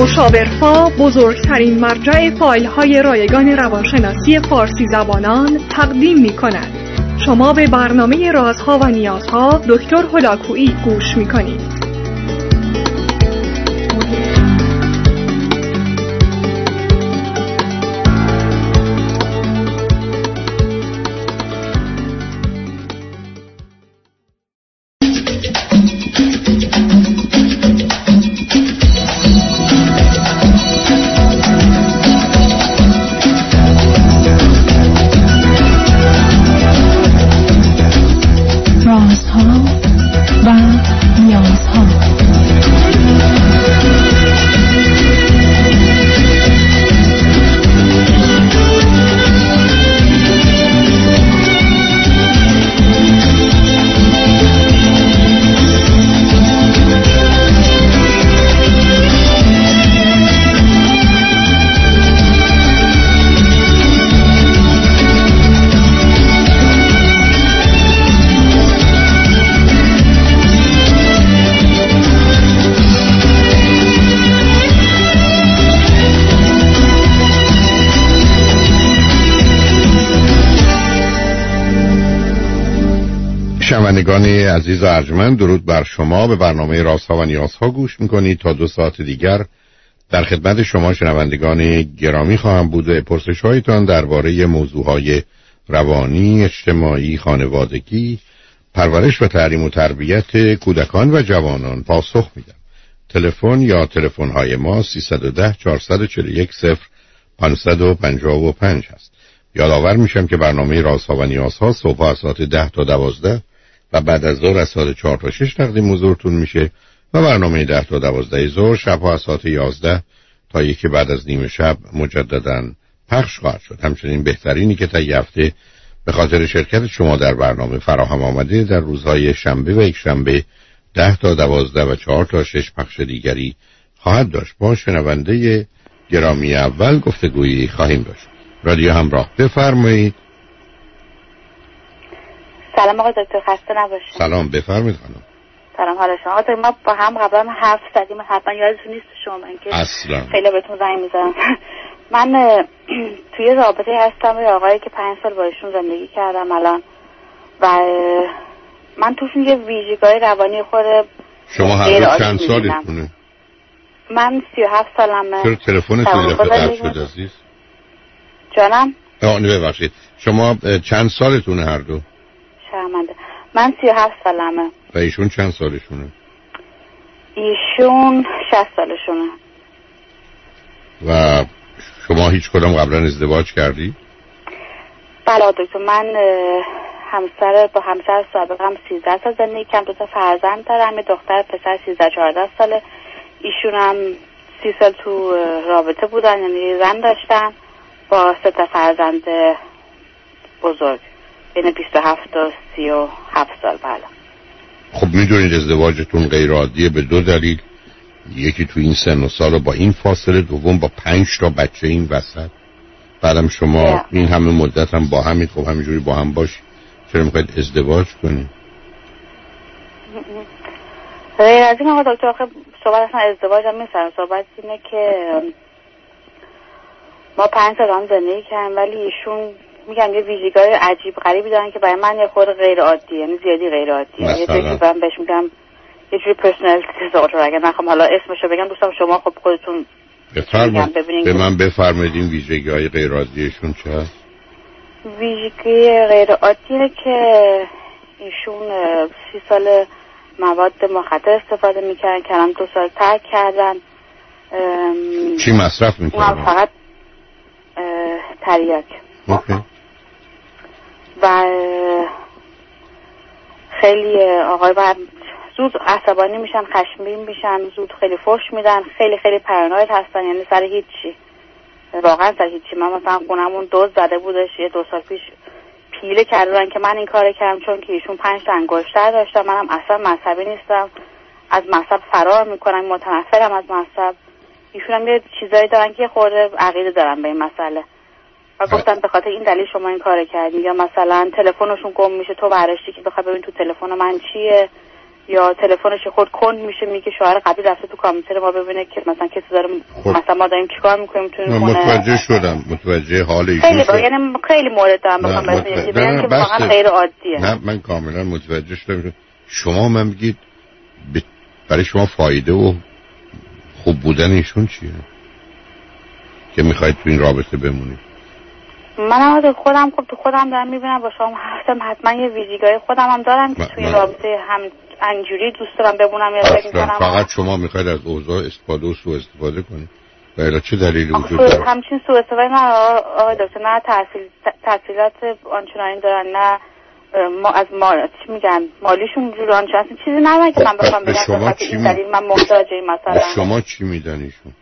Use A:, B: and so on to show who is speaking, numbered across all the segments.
A: مشاورفا بزرگترین مرجع فایل‌های رایگان روانشناسی فارسی زبانان تقدیم می‌کند. شما به برنامه رازها و نیازها دکتر هلاکویی گوش می‌کنید.
B: شنوندگان عزیز و ارجمند، درود بر شما. به برنامه رازها و نیازها گوش میکنید. تا 2 ساعت دیگر در خدمت شما شنوندگان گرامی خواهم بود و پرسش‌هایتان درباره موضوعهای روانی، اجتماعی، خانوادگی، پرورش و تعلیم و تربیت کودکان و جوانان پاسخ میدم. تلفن یا تلفن‌های ما 310 441 0555 هست. یادآور میشم که برنامه رازها و نیازها صبح از ساعت 10 تا 12 و بعد از ظهر از ساعت 4 تا 6 تقدیم حضورتون میشه و برنامه 10 تا 12 ظهر شبها از ساعت 11 تا 1 بعد از نیم شب مجدداً پخش خواهد شد. همچنین بهترینی که تا هفته به خاطر شرکت شما در برنامه فراهم آمده در روزهای شنبه و یک شنبه 10 تا 12 و 4 تا 6 پخش دیگری خواهد داشت. با شنونده گرامی اول گفتگویی خواهیم داشت. رادیو همراه، بفرمایید.
C: سلام آقای دکتر، خسته نباشید.
B: سلام، بفرمایید خانم.
C: سلام، حال شما؟ آقای ما با هم قبلا حرف زدیم، حتما یادتون نیست شما که
B: اصلا
C: خیلی بهتون زنگ میزنم. من توی رابطه هستم با آقایی که 5 سال با ایشون زندگی کردم الان و من توشون یه ویژگی روانی خود.
B: شما هر چند سالتونه؟
C: من 37 سالمه.
B: چرا تلفنتون یه دفعه قطع شد عزیز؟
C: جانم؟
B: نه ببخشید، شما چند سالتونه هر دو؟
C: شرمنده. من 37 سالمه.
B: و ایشون چند سالشونه؟
C: ایشون 60 سالشونه.
B: و شما هیچ کدام قبلا ازدواج کردی؟
C: بله دکتر، من با همسر سابقم 13 سال زندگی کردم، 2 تا فرزند دارم، یه دختر پسر 13-14 ساله. ایشون هم 30 سال تو رابطه بودن، یعنی زن داشتن با 3 تا فرزند بزرگ بین 27 تا 37 سال. بله.
B: خب میدونید ازدواجتون غیر عادیه به 2 دلیل. یکی تو این سن و سال با این فاصله، دوم با 5 تا بچه این وسط. بعدم شما این همه مدت هم با همید، خب همینجوری با هم باشید، چرا میخواید ازدواج کنید؟
C: غیر از این آقا دکتر، آخه صحبت اصلا ازدواج هم نیست. صحبت اینه که ما 5 سال هم زندگی کردیم، ولی ایشون میگم یه ویژگی‌های عجیب غریبی دارن که برای من یه خورده غیر عادیه، یعنی زیادی غیر عادیه. یه چیزی من بهش میگم یه جوری پرسونالیتی دیسوردر. اگه نخوام حالا اسمشو بگم، دوستم شما خب خودتون
B: بفرمایید. به من بفرمایید این ویژگی‌های غیر عادیشون چه هست؟
C: ویژگی غیر عادیه که ایشون 30 سال مواد مخدر استفاده میکردن که الان 2 سال ترک کردن.
B: چی مصرف میکردن؟
C: فقط تریاک.
B: اوکی.
C: و خیلی آقای بعد زود عصبانی میشن، خشمگین میشن، زود خیلی فحش میدن، خیلی خیلی پرانوید هستن، یعنی سر هیچی، واقعا سر هیچی. من مثلا خونمون دزد زده بودش 2 سال پیش، پیله کردن که من این کار کردم چون که ایشون 5 تا انگشتر داشتن. منم اصلا مذهبی نیستم، از مذهب فرار میکنم، متنفرم از مذهب. ایشون هم یه چیزایی دارن که خورده عقیده دارن به این مسئله و گفتن به خاطر این دلیل شما این کار کردی. یا مثلا تلفنشون گم میشه، تو برداشتی که بخوای ببین تو تلفن من چیه. یا تلفنش خود کند میشه میگه شوهر قبلی رفته تو کامپیوتر ما ببینه که مثلا کسی داره مثلا ما داریم چیکار میکنیم تو این خونه.
B: متوجه شدم، متوجه حال ایشون
C: شدم. یعنی خیلی مورد دارم بخوام بگم که واقعا غیر عادیه.
B: نه من کاملا متوجه شدم. شما من میگید برای شما فایده و خوب بودن ایشون چیه که میخواید تو این رابطه بمونید؟
C: من خودم خب تو خودم دارم میبینم با شما حتما یه ویژگی خودم هم دارم که توی رابطه هم انجوری دوست دارم بمونم یا فکر می‌کنم
B: فقط شما میخواید از اوضاع استفاده و سوء استفاده کنید. و چه دلیلی وجود داره؟
C: همچین سوء استفاده نه آقای دکتر، نه تحصیلات آنچنانی دارن، نه ما از چی میگن مالیشون جور آنچنان چیزی ندارن که من بخوام بگم که این دلیل من محتاج این مثلا.
B: شما چی میدونیشون؟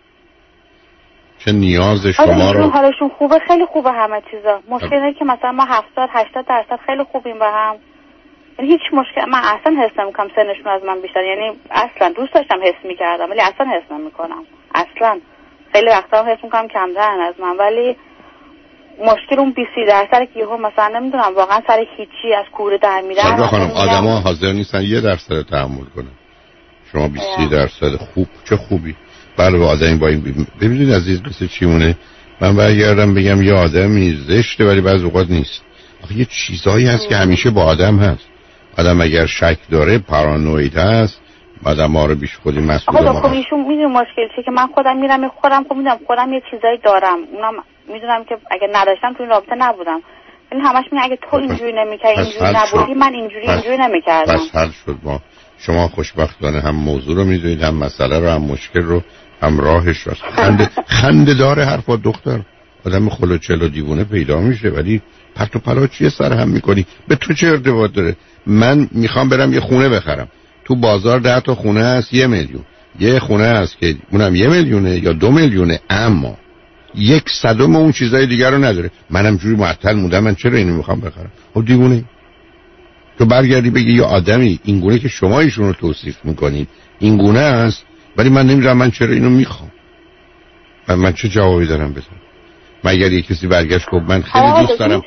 B: چه نیاز شما رو؟
C: حالشون خوبه، خیلی خوبه همه چیزا. مشکل اینه که مثلا ما 70-80% خیلی خوبیم با هم. یعنی هیچ مشکل من اصلا حس نمی‌کنم سنشون از من بیشتر، یعنی اصلا دوست داشتم حس می‌کردم ولی اصلا حس نمی‌کنم. اصلا خیلی وقتا حس می‌کنم کمترن از من، ولی مشکل اون 20% که یهو مثلا نمیدونم واقعا سر هیچی از کوره در میرن.
B: خانم آدما حاضر نیستن 1% تحمل کنن. شما 20% خوب، چه خوبی. بله آدمی با این ببینید عزیز مثل چیمونه. من برگردم بگم یه آدمی زشته ولی بعضی اوقات نیست. آخه یه چیزایی هست که همیشه با آدم هست. آدم اگر شک داره پارانوید هست، آدم ما رو بیش خودی مسئول ما.
C: خب ایشون میدونه مشکل چیه که من خودم میرم خودم خب میدونم خودم یه چیزایی دارم، اونم میدونم که اگه نداشتم تو این رابطه نبودم. این همش میگه اگه تو اینجوری نمی‌کردی اینجوری نبودی من اینجوری نمی‌کردم.
B: پس حل شد. ما شما خوشبختانه هم موضوع رو میدونید، هم مسئله رو، هم مشکل رو، هم راهش رو. خنده داره حرفا دختر. آدم خلوچل و دیوونه پیدا میشه ولی پرت و پلا چیه سر هم میکنی؟ به تو چه ارتباط داره؟ من میخوام برم یه خونه بخرم، تو بازار 10 تا خونه هست 1 میلیون، یه خونه هست که اونم 1 میلیونه یا 2 میلیونه اما 1/100 اون چیزای دیگر رو نداره. منم جوری معطل موندم من چرا اینو میخوام بخرم؟ خب دیوونه. تو برگردی بگی یه آدمی اینگونه که شما ایشون رو توصیف میکنید اینگونه است ولی من نمیدونم من چرا اینو میخوام. من چه جوابی دارم بدم؟ مگر یه کسی برگشت گفت من خیلی دوست دارم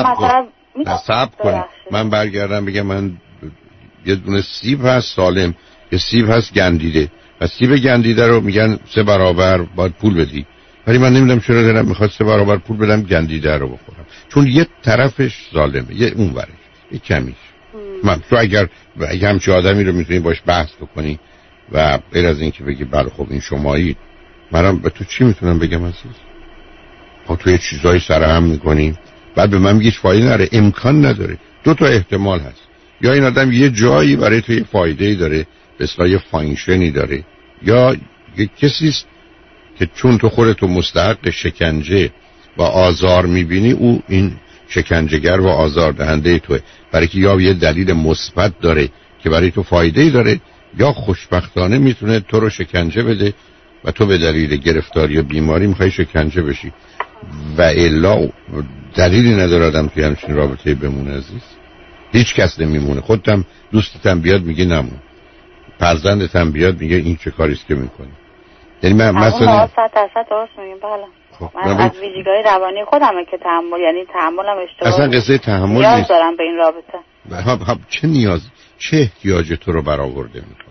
B: صبر کن من برگردم بگم من یه دونه سیب هست سالم، یه سیب هست گندیده و سیب گندیده رو میگن 3 برابر باید پول بدی، ولی من نمیدونم چرا دلم میخواد 3 برابر پول بدم گندیده رو بخورم، چون یه طرفش ظالمه یه اون ورش یه کمیش. من تو اگر همچین آدمی رو میتونی باش بحث بکنی و غیر از این که بگی بله خب این شمایی، منم به تو چی میتونم بگم عزیز؟ خب تو یه چیزایی سرهم میکنی بعد به من میگی فایده نره. امکان نداره. 2 تا احتمال هست، یا این آدم یه جایی برای تو یه فایده‌ای داره به اصطلاح یه فانکشنی داره، یا یه کسیست که چون تو خودتو مستحق شکنجه و آزار میبینی او این شکنجهگر و آزار دهنده توه، برای که یا یه دلیل مثبت داره که برای تو فایده‌ای داره یا خوشبختانه میتونه تو رو شکنجه بده و تو به دلیل گرفتاری و بیماری میخوای شکنجه بشی و الا دلیلی نداره آدم توی همچین رابطه بمونه عزیز. هیچ کس نمیمونه. خودتم دوستتم بیاد میگه نمون، فرزندتم بیاد میگه این چه کاریست که میکنی. یعنی من مثلا
C: 100% درست میگیم. بله خب من از ویژگی‌های روانی خودمه که تحملم اشتباه
B: اصلا قصه تحمل
C: نیاز دارم به این رابطه.
B: چه نیاز چه احتیاجی تو رو برآورده میکنه؟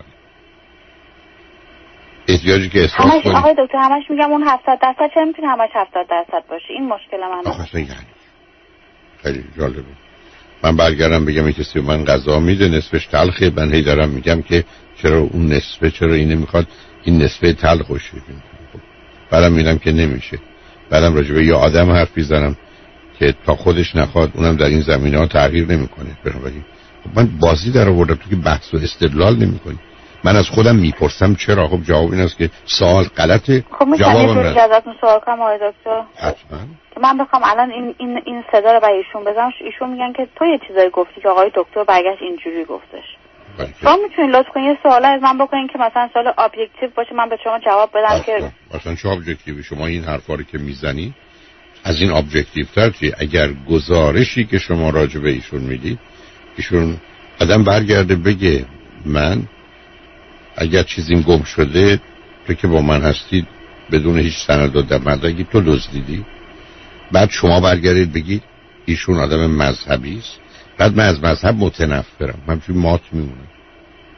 B: احتیاجی که احساس کنی.
C: آقای دکتر همش میگم اون 70% چه میتونه همش 70% باشه؟ این مشکل منه.
B: آخه یعنی خیلی جالبه. من برگردم بگم این کسی من غذا میده نصفش تلخه، من هی دارم میگم که چرا اون نصفه چرا اینه میخواد این نصفه تلخشه. خب بعدم میبینم که نمیشه. بعدم راجع به یه آدم حرف میزنم که تا خودش نخواد اونم در این زمینه‌ها تغییر نمیکنه. بنابراین خب من بازی در آوردم تو که بحث و استدلال نمیکنی. من از خودم میپرسم چرا. خب جواب این است که سوال غلطه.
C: خب میتونم ازتون سوال کنم آقای دکتر؟
B: حتما.
C: که من بخوام الان این صدا رو به ایشون بزنم، ایشون میگن که تو یه چیزایی گفتی که آقای دکتر برگشت اینجوری گفتش. شما میتونین لطف کنین یه سوال از من بکنین که مثلا سوال ابجکتیو باشه من به شما جواب بدم که
B: مثلا چه ابجکتیوی؟ شما این حرفا رو که میزنی از این ابجکتیو تر چیه؟ اگر گزارشی که شما راجع به ایشون میدید ایشون آدم برگرده بگه من اگر چیزیم گم شده تو که با من هستید بدون هیچ سند و دمدگی تو دزدیدی، بعد شما برگردید بگید ایشون آدم مذهبی است، بعد من از مذهب متنفرم، همچون مات میمونه.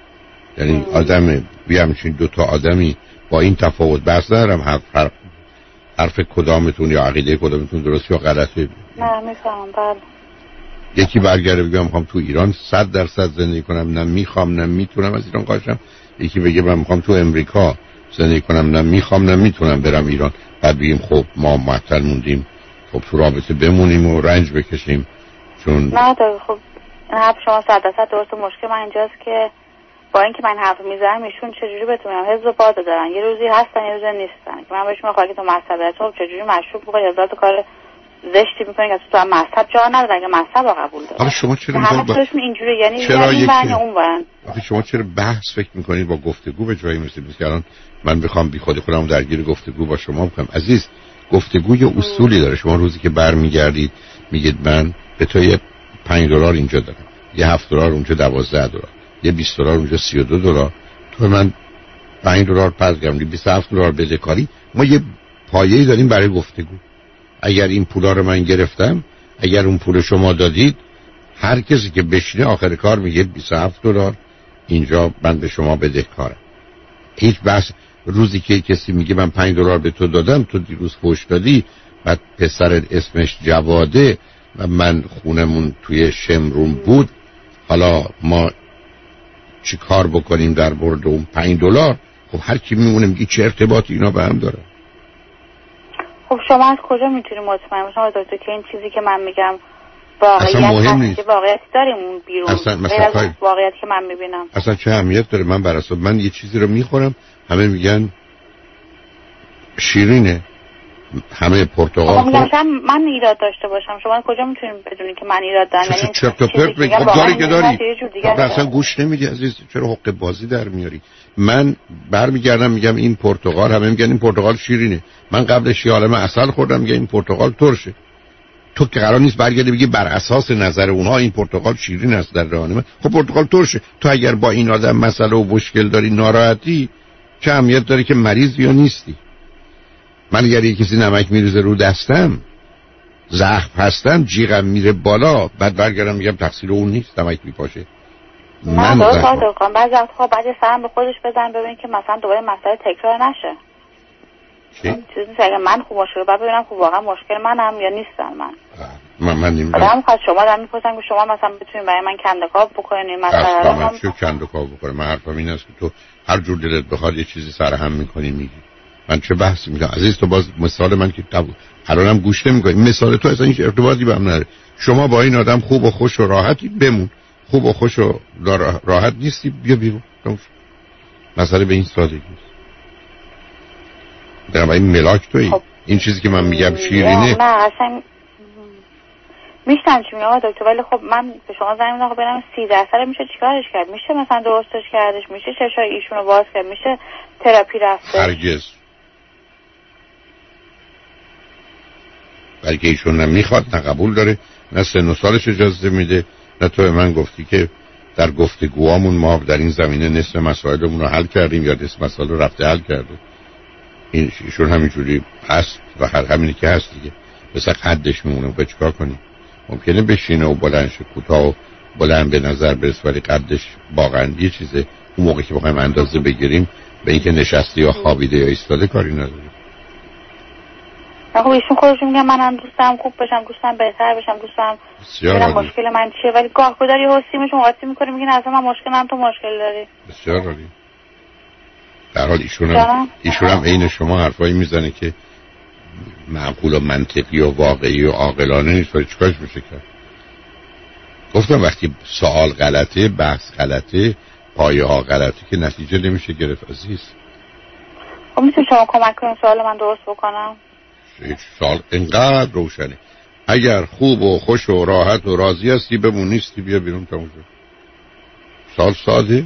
B: یعنی آدم بیامچین دو تا آدمی با این تفاوت بحث ندارم حرف کدامتون یا عقیده کدامتون درست یا غلطه.
C: نه میفهمم. بله.
B: یکی برگرده بگم میخوام تو ایران 100% زندگی کنم، نه میخوام نه میتونم از ایران قاشم. یکی بگه من میخوام تو امریکا زندگی کنم، نه میخوام نه میتونم برم ایران. بعد بگیم خب ما معطل موندیم، خب تو رابطه بمونیم و رنج بکشیم چون
C: نه خب این حرف شما 100% درست. مشکل من اینجاست که با اینکه من حرف میزنم ایشون چجوری بتونم حفظ و باد دارن، یه روزی هستن یه روزی نیستن. که من بهش میگم که تو مذهب تو چجوری مشروب می‌کنی، هزار تا کار زشتی می‌کنی که تو مذهب جا نداره، که مذهب رو قبول داره.
B: آخه شما چرا
C: اینجوری یعنی این اون برن.
B: آخه شما چرا بحث فکر می‌کنید با گفتگو به جایی میرسید؟ که الان من بخوام بی خودم درگیر گفتگو با شما بکنم. عزیز، گفتگو یه اصولی داره. شما روزی که برمیگردید میگید من به تو یه $5 اینجا دارم، یه $7 اونجا، $12، یه $20 اونجا، $32. تو من $5 پس گرم، $27 بدهکاری. ما یه پایه‌ای داریم برای گفتگو. اگر این پولا رو من گرفتم، اگر اون پول شما دادید، هر کسی که بشینه آخر کار میگه $27 اینجا من به شما بدهکارم. هیچ بحث. روزی که کسی میگه من $5 به تو دادم، تو دیروز فحش دادی، بعد پسر اسمش جواده و من خونمون توی شمرون بود، حالا ما چی کار بکنیم در مورد اون $5؟ خب هر کی میمونه میگه چه ارتباطی اینا به هم داره.
C: خب شما از کجا میتونید مطمئن باشید دکتر که این چیزی که من میگم واقعیت هست، که واقعیت داریم اون بیرون،
B: اصلا
C: واقعیت که من میبینم
B: اصلا چه اهمیت داره؟ من بر اساس من یه چیزی رو میخورم، همه میگن شیرینه، همه پرتقال
C: خب من ایراد داشته باشم، شما کجا میتونید بدونید که من ایراد دارم؟
B: یعنی چرت و پرت میگی. خب داری که داری، اصلا گوش نمیدی عزیز. چرا حق بازی در میاری؟ من برمیگردم میگم این پرتقال، همه میگن این پرتقال شیرینه. من قبلش یه عالمه عسل خوردم میگه این پرتقال ترشه. تو که قرار نیست برگردی بگی بر اساس نظر اونها این پرتقال شیرین است در راه من، خب پرتقال ترشه. تو اگر با این آدم مسئله و مشکل داری، ناراحتی، چه اهمیت داره که مریض یا نیستی؟ من اگر یه کسی نمک میریزه رو دستم، زخم هستم، جیغم میره بالا، بعد برگردم میگم تقصیر اون نیست، نمک میپاشه.
C: من درست کنم بعضی وقتا بعد سرم به خودش بزن ببین که مثلا دوباره مسئله تکرار نشه. چیزی که من خوب مشکل بعد ببینم خوب واقعا مشکل منم یا نیستم.
B: من
C: آدم خواست شما دارم میپرسن که شما مثلا بتونید برای من کندکاو بکنید مثلا.
B: من چه کندکاو بکنم؟ من حرفم این است که تو هر جور دلت بخواد یه چیزی سرهم میکنی میگی. من چه بحثی میگم عزیز؟ تو باز مثال من که الانم گوش نمیکنی. مثال تو اصلا هیچ ارتباطی به هم نداره. شما با این آدم خوب و خوش و راحتی، بمون. خوب و خوش و راحت نیستی، بیا بیرون. مسئله به این سادگی است. در این ملاک تویی. این چیزی که من میگم شیرینه.
C: نه اصلا میشتم چی میگم دکتر، ولی خب من به شما زنگ میدم ببینم 30% میشه چیکارش کرد؟ میشه مثلا درستش کردش؟ میشه چشای ایشونو باز کرد؟ میشه تراپی رفته؟
B: هرگز. بلکه ایشون نمیخواد، نه قبول داره، نه سن و سالش اجازه میده، نه تو به من گفتی که در گفتگوامون ما در این زمینه نصف مسائلمون رو حل کردیم یا نصف مسائل رو رفته حل کرده. ایشون همینجوری هست و هر همینی که هست دیگه، مثلا قدش میمونه. به چیکار کنیم؟ ممکنه بشینه و بلند شه، کوتاه و بلند به نظر برسه، ولی قدش واقعا یه چیزه. اون موقع که بخوایم اندازه بگیریم به اینکه نشسته یا خوابیده یا ایستاده کاری نداره.
C: خب ایشون خودشون میگن منم دوستم خوب بشم، دوستم بهتر بشم، دوستم ببینم مشکل من چیه، ولی گاه گداری حسیمشون قاطی میکنه میگن اصلا من مشکلم تو مشکل داری.
B: بسیار عالی. در حال ایشون هم عین شما حرفایی میزنه که معقول و منطقی و واقعی و عاقلانه نیست، ولی چیکارش میشه کرد؟ گفتم وقتی سوال غلطه، بحث غلطه، پایه ها غلطه که نتیجه نمیشه گرفت عزیز.
C: خب میتونی شما کمک کنید سوال من درست بکنم؟
B: سوال اینقدر روشنه. اگر خوب و خوش و راحت و راضی هستی بمون، نیستی بیا بیرون. تموم شد. سوال ساده.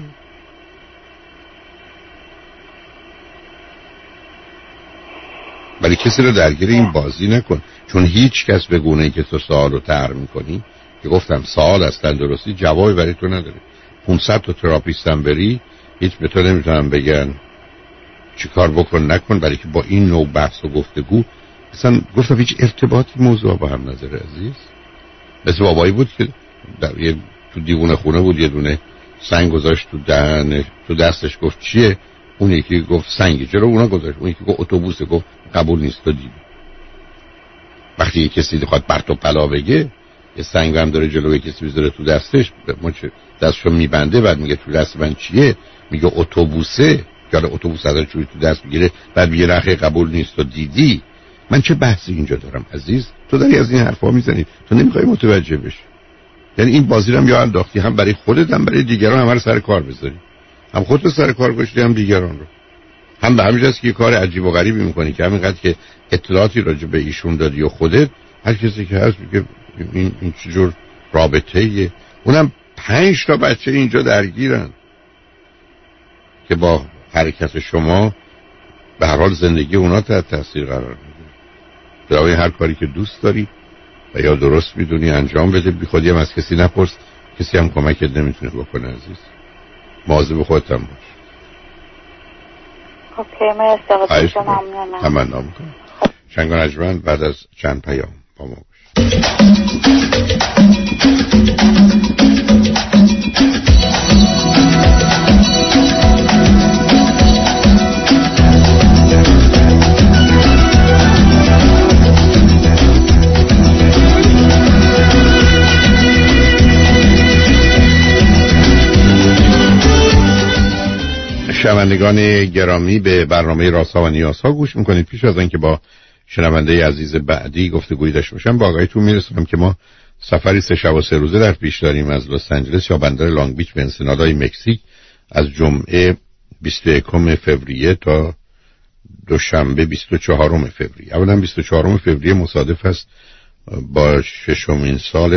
B: ولی کسی رو درگیر این بازی نکن، چون هیچ کس به گونه‌ای که تو سوال رو طرح می‌کنی، که گفتم سوال اصلا درستی جوابی برای تو نداره. 500 تا تراپیست هم بری هیچ به تو نمیتونن بگن چی کار بکن نکن، برای که با این نوع بحث و گفتگو اصلا گفتم هیچ ارتباطی موضوع با هم نداره عزیز. مثل بابایی بود که در تو دیوونه خونه بود، یه دونه سنگ گذاشت تو دستش گفت چیه؟ اون یکی گفت سنگه. چرا اونا گذاشت؟ اون یکی گفت اتوبوسه. گفت قبول نیست تو دیدی. وقتی یه کسی بخواد پرت و پلا بگه، یه سنگ هم داره جلوی کسی بذاره تو دستش، ما چه دستشو میبنده بعد میگه تو دست من چیه؟ میگه اتوبوسه. که اتوبوس ازش تو دست میگیره بعد میگه رخی قبول نیست تو دیدی. من چه بحثی اینجا دارم عزیز؟ تو داری از این حرفا میزنی، تو نمیخوای متوجه بشی. یعنی این بازی رو هم یا انداختی، هم برای خودت هم برای دیگران، هم رو سر کار بذاری، هم خودت سر کار گذاشتی هم دیگران رو. هم به همین جاست که یه کار عجیب و غریبی میکنی که همینقدر که اطلاعاتی راجع به ایشون دادی و خودت، هر کسی که هست میگه این چه جور رابطه‌ایه. اونم 5 تا بچه اینجا درگیرن که با حرکت شما به هر حال زندگی اونا تحت تاثیر قرار میگیره. برای هر کاری که دوست داری و یا درست میدونی انجام بده، بی خودی هم از کسی نپرس، کسی هم کمکت نمیتونه بکنه عزیز. مواظب خودت هم باش.
C: اوکی، من استقبال ممنونم.
B: تمنا میکنم. شنگان اجمن بعد از چند پیام با ما باش. شنوندگان گرامی، به برنامه رازها و نیازها گوش میکنید. پیش از اینکه با شنونده عزیز بعدی گفتگویی داشته باشم، با آگاهیتون میرسونم که ما سفری 3 شب و 3 روزه در پیش داریم از لس آنجلس یا بندر لانگ بیچ به انسنادای مکزیک از جمعه 21 فوریه تا دوشنبه 24 فوریه. اولا 24 فوریه مصادف است با 6مین سال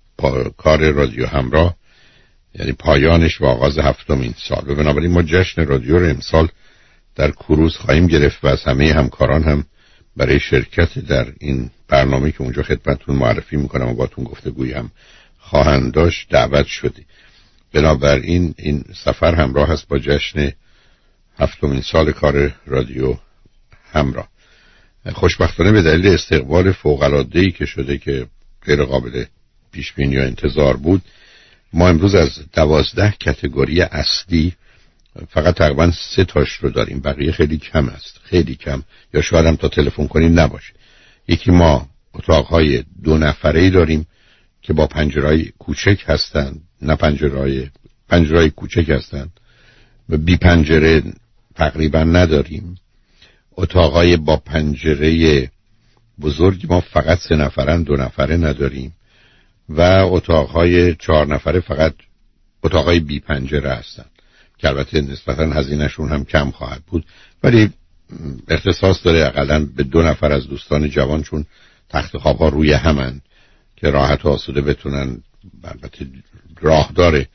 B: کار رادیو همراه، یعنی پایانش و آغاز 7مین سال. و بنابراین ما جشن رادیو رو امسال در کروز خواهیم گرفت و از همه همکاران هم برای شرکت در این برنامه که اونجا خدمتتون معرفی میکنم و باتون گفتگویی هم خواهند داشت دعوت شدی. بنابراین این سفر همراه است با جشن 7مین سال کار رادیو همراه. خوشبختانه به دلیل استقبال فوق‌العاده‌ای که شده که غیر قابل پیش بینی یا انتظار بود، ما امروز از 12 کاتگوری اصلی فقط تقریبا 3 تاش رو داریم. بقیه خیلی کم است، خیلی کم، یا شاید هم تا تلفن کنیم نباشه. یکی ما اتاقهای 2 نفره‌ای داریم که با پنجره‌های کوچک هستند، نه پنجره‌های کوچک هستند و بی پنجره تقریبا نداریم. اتاقهای با پنجره بزرگ ما فقط 3 نفرن، 2 نفره نداریم و اتاقهای 4 نفره فقط اتاقهای بی پنجره هستند که البته نسبتا هزینه‌شون هم کم خواهد بود، ولی اختصاص داره اقلاً به 2 نفر از دوستان جوان، چون تخت خواب‌ها روی همن که راحت و آسوده بتونن، البته راه داره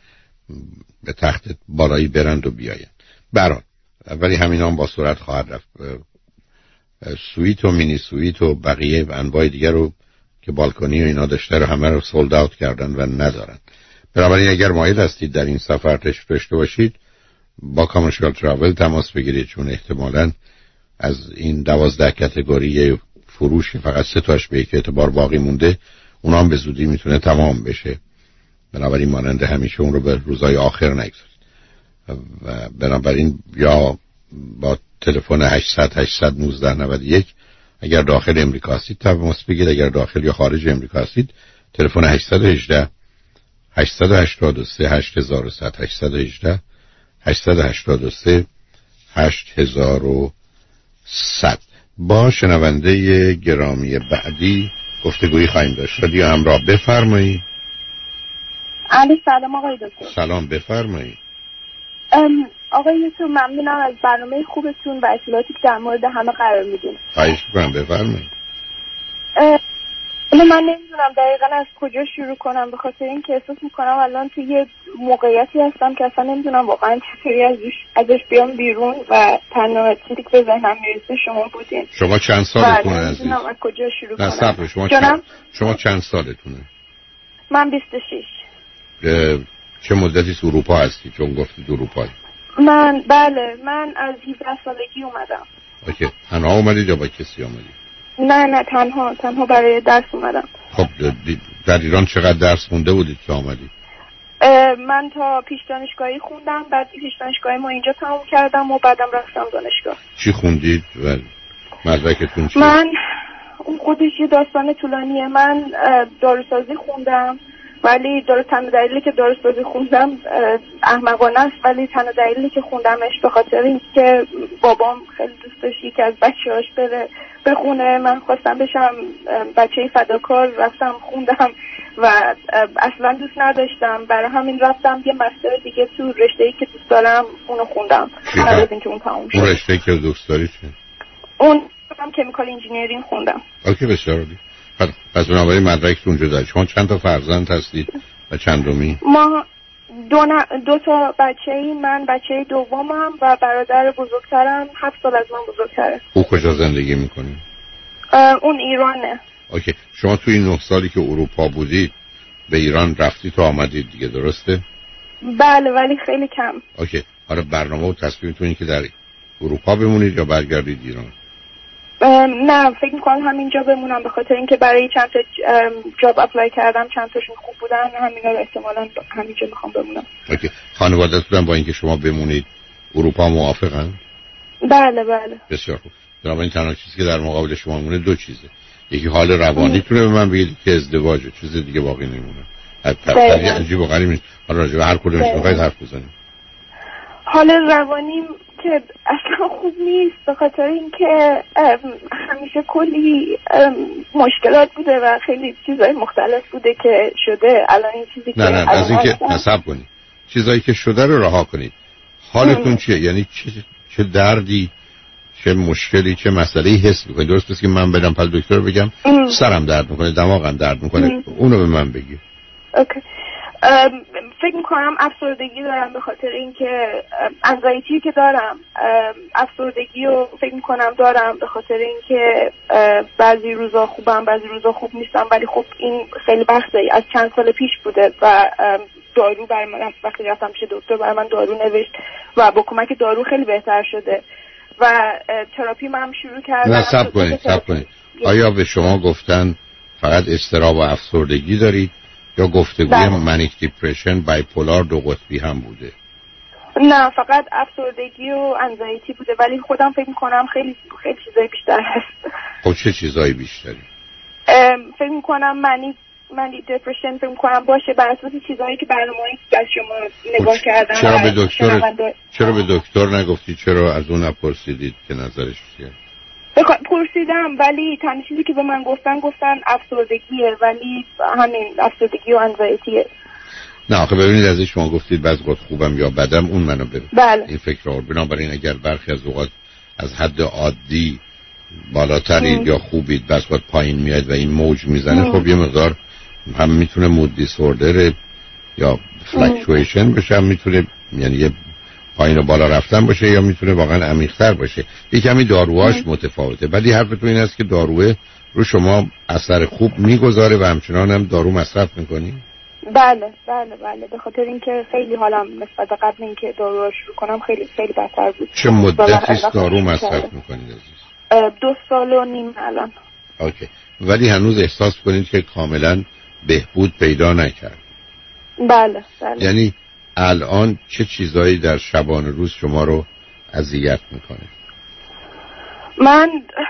B: به تخت بالایی برند و بیاین. برای ولی همین هم با سرعت خواهد رفت. سویت و مینی سویت و بقیه انواع دیگر رو که بالکنی و اینا داشته رو همه رو سولد اوت کردن و ندارن. بنابراین اگر مایل هستید در این سفر تشریف داشته باشید، با کامرشال تراول تماس بگیرید، چون احتمالاً از این 12 کاتگوری فروش فقط 3 تاش به یک اعتبار باقی مونده، اونا هم به زودی میتونه تمام بشه. بنابراین مانند همیشه اون رو به روزهای آخر نگذارید. و بنابراین یا با تلفن 800 819 91 اگر داخل امریکا هستید تماس بگیرید، اگر داخل یا خارج امریکا هستید تلفن 818 883 8100 818 883 8100. با شنونده گرامی بعدی گفتگویی خواهیم داشت. رادیو همراه، بفرمایید.
D: علی سلام آقای دکتر.
B: سلام، بفرمایید.
D: آقای دکتر ممنونم از برنامه خوبتون و اطلاعاتی که در مورد همه قرار میدین.
B: خواهش می‌کنم، بفرمایید.
D: من نمیدونم دقیقاً از کجا شروع کنم، به خاطر اینکه احساس میکنم الان توی یه موقعیتی هستم که اصلا نمیدونم واقعا چطوری ازش بیام بیرون و تنها چیزی که به ذهنم میرسه شما بودین.
B: شما چند سالتونه عزیز؟
D: نمیدونم از کجا شروع کنم.
B: صبر، شما چند سالتونه؟
D: من 26.
B: چه مدتی اروپا هستی؟ چون گفتید اروپایی.
D: من از 17 سالگی اومدم.
B: اوکی. تنها اومدید یا با کسی اومدید؟
D: نه تنها برای درس اومدم.
B: خب در ایران چقدر درس مونده بودید که آمدید؟
D: من تا پیش دانشگاهی خوندم، بعد پیش دانشگاهی ما اینجا تموم کردم و بعدم رفتم دانشگاه.
B: چی خوندید و مدرکتون چیه؟
D: من اون خودش یه داستان طولانیه. من داروسازی خوندم، ولی تنها دلیلی که داروسازی خوندم احمقانه است، ولی تنها دلیلی که خوندمش به خاطر اینکه بابام خیلی دوست داشت یکی از بچه‌هاش بره بخونه. من خواستم بشم بچه فداکار، رفتم خوندم و اصلا دوست نداشتم، برای همین رفتم یه مستر دیگه تو رشته‌ای که دوست دارم اونو خوندم. بعد از اینکه اون تموم شد.
B: اون رشته‌ای که دوست داری چیه؟
D: اون هم کمیکال انجینیرینگ خوندم.
B: اوکی، بسیار عالی. پس بنابراین مدرکتون جدا. شما چند تا فرزند هستید و چندمی؟
D: ما دو تا بچه‌ای، من بچه دومم و برادر بزرگترم 7 سال از من بزرگتره.
B: او کجا زندگی میکنه؟
D: اون ایرانه.
B: اوکی، شما توی این 9 سالی که اروپا بودید به ایران رفتید و آمدید دیگه، درسته؟
D: بله، ولی خیلی کم.
B: اوکی، حالا برنامه و تصمیمتون اینه که در اروپا بمونید یا برگردید ایران؟
D: نه، فکر میکنم همینجا بمونم، به خاطر اینکه برای چند تا جاب اپلای کردم، چند تاشون خوب بودن، همینا رو احتمالاً همینجا میخوام بمونم.
B: اوکی، خانواده‌تون با اینکه شما بمونید اروپا موافقن؟
D: بله بله.
B: بسیار خوب. بنابراین تنها چیزی که در مقابل شما مونه دو چیزه، یکی حال روانیتونه به من بگید که ازدواجه، چیز دیگه باقی نمیمونه. حتی عجیب و غریب نیست. حالا راجع به هر کدومش میخواید حرف بزنیم.
D: حال روانیم که اصلا خوب نیست، به خاطر اینکه همیشه کلی مشکلات بوده و خیلی چیزای مختلف بوده که شده. الان این چیزی که
B: نه از اینکه نصب کنید چیزایی که شده رو رها کنید. حالتون چیه؟ یعنی چه دردی، چه مشکلی، چه مسئله‌ای حس می‌کنید؟ درست است که من برم پل دکتر بگم سرم درد می‌کنه، دماغم درد می‌کنه، اونو به من بگید.
D: اوکی. فکر میکنم افسردگی دارم، به خاطر اینکه انزایتی که دارم، افسردگی رو فکر میکنم دارم، به خاطر اینکه بعضی روزا خوبم بعضی روزا خوب نیستم. ولی خب این خیلی وقته، از چند سال پیش بوده و دارو برای من، وقتی رفتم پیش دکتر برای من دارو نوشت و با کمک دارو خیلی بهتر شده و تراپی من شروع کردم.
B: نه صبر کنید. آیا به شما گفتن فقط اضطراب و افسردگی دارید یا گفتگوی منیک دیپرشن بایپولار دو قطبی هم بوده؟
D: نه، فقط افسردگی و انزایتی بوده، ولی خودم فکر میکنم خیلی چیزای بیشتر هست.
B: خب چه چیزایی بیشتری؟
D: فکر میکنم منیک دیپرشن فکر میکنم باشه، بر اساس چیزایی که برنامه‌ای که از شما نگاه کردم.
B: چرا به دکتر نگفتی؟ چرا از اون نپرسیدید که نظرش چیه؟
D: پرسیدم، ولی تنها چیزی که به من گفتن افسردگیه، ولی همین افسردگی و انزایتیه.
B: نه آخه ببینید، از شما گفتید بعض وقت خوبم یا بدم، اون منو بره.
D: بله.
B: این فکر رو بنابراین اگر برخی از اوقات از حد عادی بالاترید یا خوبید، بعض وقت پایین میاد و این موج میزنه، خب یه مقدار هم میتونه مود دیسوردر یا فلکچویشن بشه، هم میتونه یعنی یه پایین و بالا رفتن باشه، یا میتونه واقعا عمیق‌تر باشه. یه کمی داروهاش متفاوته، ولی حرفتون این است که داروه رو شما اثر خوب میگذاره و همچنان هم دارو مصرف میکنی؟
D: بله، به خاطر اینکه خیلی حالم نسبت قبل اینکه دارو شروع کنم خیلی بدتر بود.
B: چه مدتی است دارو مصرف میکنید عزیز؟
D: 2 سال و نیم الان.
B: اوکی، ولی هنوز احساس کنید که کاملا بهبود پیدا نکرد؟
D: بله.
B: یعنی الان چه چیزایی در شبانه روز شما رو اذیت میکنه؟
D: من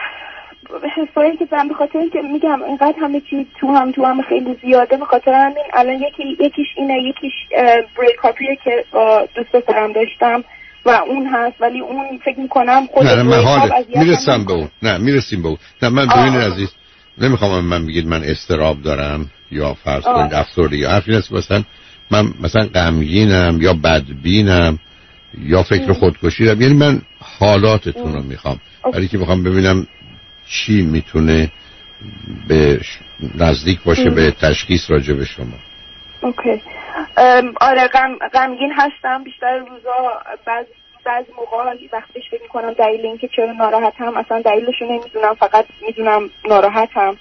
D: حسایی که به خاطر اینکه میگم اینقدر همه چی تو هم خیلی زیاده، به خاطر همین الان یکیش اینه، یکیش بریک اپیه که با دوست پسرم داشتم و اون هست، ولی اون فکر میکنم خود
B: میرسیم به اون. نه من ببینید عزیز، نمیخوام من بگید من اضطراب دارم یا فرض کنید افسردگی، حرفی نیست. من مثلا غمگینم یا بدبینم یا فکر خودکشی دارم، یعنی من حالاتتون رو میخوام، ولی که میخوام ببینم چی میتونه به نزدیک باشه به تشخیص راجع به شما.
D: اوکی. آره، غمگین هستم بیشتر روزا. بعضی موقع وقتش فکر میکنم دلیل این که چرا ناراحتم اصلا دلیلشو نمیدونم، فقط میدونم ناراحتم.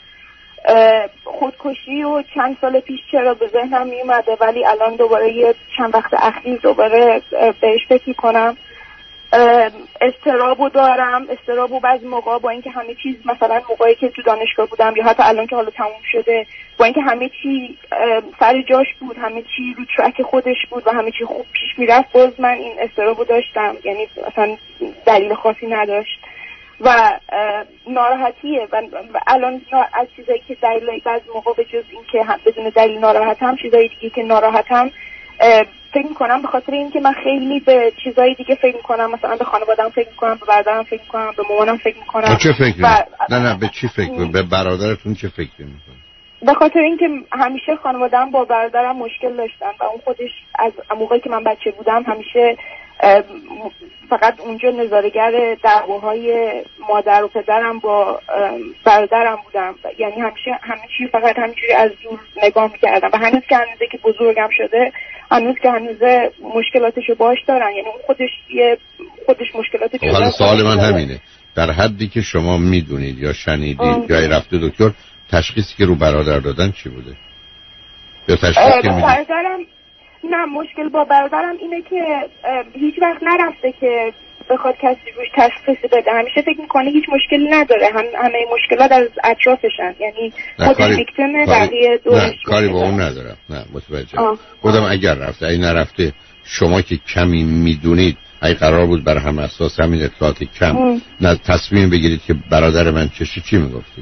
D: خودکشی و چند سال پیش چرا به ذهنم میومده، ولی الان دوباره یه چند وقت اخیر دوباره بهش فکر میکنم استرابو دارم، استرابو بعضی موقع با اینکه همه چیز، مثلا موقعی که تو دانشگاه بودم یا حتی الان که حالا تموم شده، با اینکه همه چی سر جاش بود، همه چی رو ترک خودش بود و همه چی خوب پیش میرفت، باز من این استرابو داشتم. یعنی مثلا دلیل خاصی نداشت و ناراحتیه و الان از چیزایی که دلیل بعضی موقع به جز این که هم بدون دلیل ناراحتم، چیزایی دیگه که ناراحتم فکر میکنم به خاطر اینکه من خیلی به چیزای دیگه فکر میکنم، مثلا به خانواده‌ام فکر میکنم، به برادرم فکر میکنم، به مامانم فکر میکنم.
B: چه فکری؟ نه به چی فکر میکنی؟ به برادرتون چه فکری میکنی؟
D: به خاطر اینکه همیشه خانواده‌ام با برادرم مشکل داشتن و اون خودش از موقعی که من بچه بودم همیشه فقط اونجا نظاره‌گر دعواهای مادر و پدرم با برادرم بودم. یعنی همه چی فقط همینجوری از دور نگاه می‌کردم و هنوز که بزرگم شده، هنوز مشکلاتشو باهاش دارن. یعنی اون خودش مشکلاتش داره.
B: حالا سوال من همینه، در حدی که شما میدونید یا شنیدید یا رفته دکتر، تشخیصی که رو برادر دادن چی بوده؟ یا تشخیصی که
D: برادرم نه، مشکل با برادرم اینه که هیچ وقت نرفته که بخواد کسی روش تشخیص بده. همیشه فکر میکنه هیچ مشکلی نداره، همه مشکلات از اطرافشن. یعنی خودش ویکتیمه، بقیه دورش.
B: کاری با اون ندارم. نه متوجه. خودم اگر رفته، اگه نرفته، شما که کمی میدونید، اگه قرار بود برای هم اساس همین اطلاعات کم نه تصمیم بگیرید که برادر من چی میگفتید؟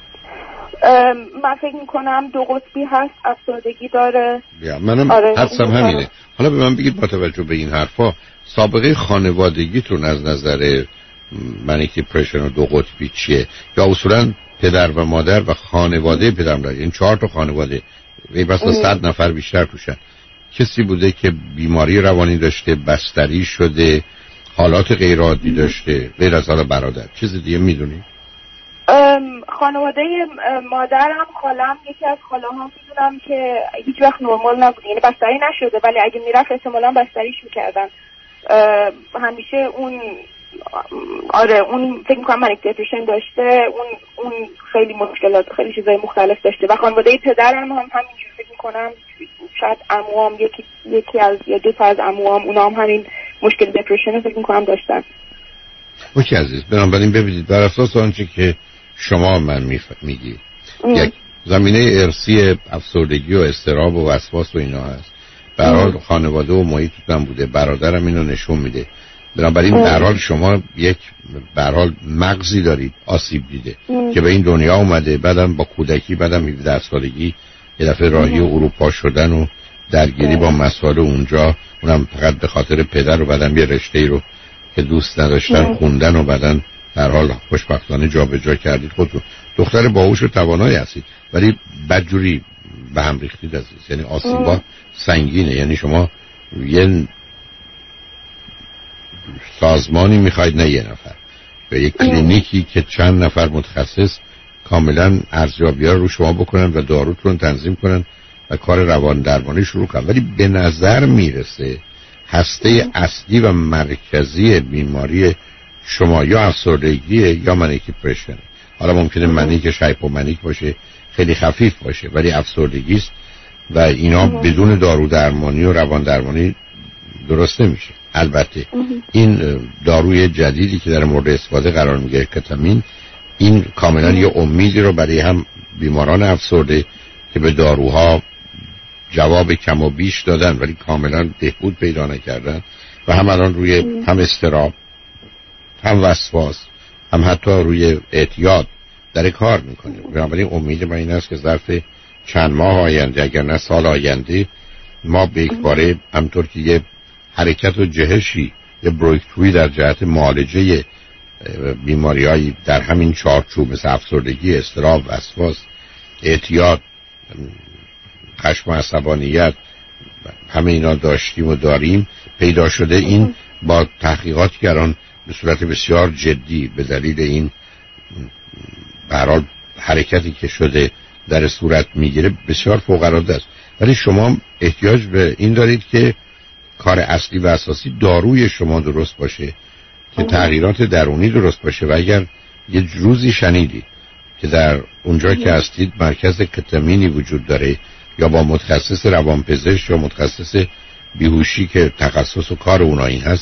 D: من فکر میکنم 2 قطبی هست، افسردگی داره.
B: منم حدسم همینه. حالا به من بگید با توجه به این حرفا، سابقه خانوادگیتون از نظر منیک دیپرشن و 2 قطبی چیه؟ یا اصولا پدر و مادر و خانواده پدر مادر، این 4 تا خانواده بس 100 نفر بیشتر توشن، کسی بوده که بیماری روانی داشته، بستری شده، حالات غیر عادی داشته، غیر از حالا برادر؟ چیز دیگه میدونی؟
D: خانواده مادرم، خالم، یکی از خالاهام میدونم که هیچ وقت نرمال نبوده. یعنی بستری نشده ولی اگه میرفت احتمالاً بستریش میکردن. همیشه اون فکر میکنم منیک دیپرشن داشته. اون خیلی مشکلات، خیلی چیزای مختلف داشته. و خانواده پدرم هم همینجور فکر میکنم، شاید عموام یکی از یا 2 تا از عموام اونا هم همین مشکل دیپرشن فکر میکنم داشتن.
B: اوکی عزیز، بنابراین ببینید بر اساس آنچه که شما من میگی، یک زمینه ارثی افسردگی و اضطراب و وسواس و اینا هست. به هر حال خانواده و محیطتون بوده، برادرم اینو نشون میده. بنابراین به هر حال شما یک به هر حال مغزی دارید آسیب دیده که به این دنیا اومده، بعدم با کودکی، بعدم 17 سالگی یه دفعه راهی اروپا شدن و درگیری با مسائل اونجا، اونم فقط به خاطر پدر، و بعدم یه رشته‌ای رو که دوست نداشتن خوندن و بعدن در حال خوشبختانه جابجا کردید. خودتون دختر باهوش و توانایی هستید ولی بدجوری به هم ریختید عزیز. یعنی آسیبا سنگینه. یعنی شما یه سازمانی میخواید، نه یه نفر، یا یک کلینیکی که چند نفر متخصص کاملا ارزیابی‌ها رو شما بکنن و داروتون تنظیم کنن و کار روان درمانی شروع کنن. ولی به نظر میرسه هسته اصلی و مرکزی بیماری شما یا افسردگی یا منیک دیپرشن. حالا ممکنه منیکش هایپومنیک باشه، خیلی خفیف باشه، ولی افسردگی است و اینا بدون دارو درمانی و روان درمانی درست نمیشه. البته این داروی جدیدی که در مورد استفاده قرار میگیره، کتامین، این کاملا یه امیدی رو برای هم بیماران افسرده که به داروها جواب کم و بیش دادن ولی کاملا بهبود پیدا نکردن و هم الان روی هم اضطراب، هم وسواس، هم حتی روی اعتیاد در کار میکنه. بنابراین امید من این است که ظرف چند ماه آینده، اگر نه سال آینده، ما به یک باره همطور که یه حرکت و جهشی، یه بریکتروی در جهت معالجه بیماری‌هایی در همین چارچوب مثل افسردگی، اضطراب، وسواس، اعتیاد، خشم و عصبانیت، همه اینا داشتیم و داریم پیدا شده. این با تحقیقاتی که الان به صورت بسیار جدی به دلیل این برای حرکتی که شده در صورت میگیره بسیار فوق‌العاده است. ولی شما احتیاج به این دارید که کار اصلی و اساسی داروی شما درست باشه، که تغییرات درونی درست باشه. و اگر یه روزی شنیدید که در اونجا که هستید مرکز کتامینی وجود داره یا با متخصص روانپزشک یا متخصص بیهوشی که تخصص و کار اونا این هست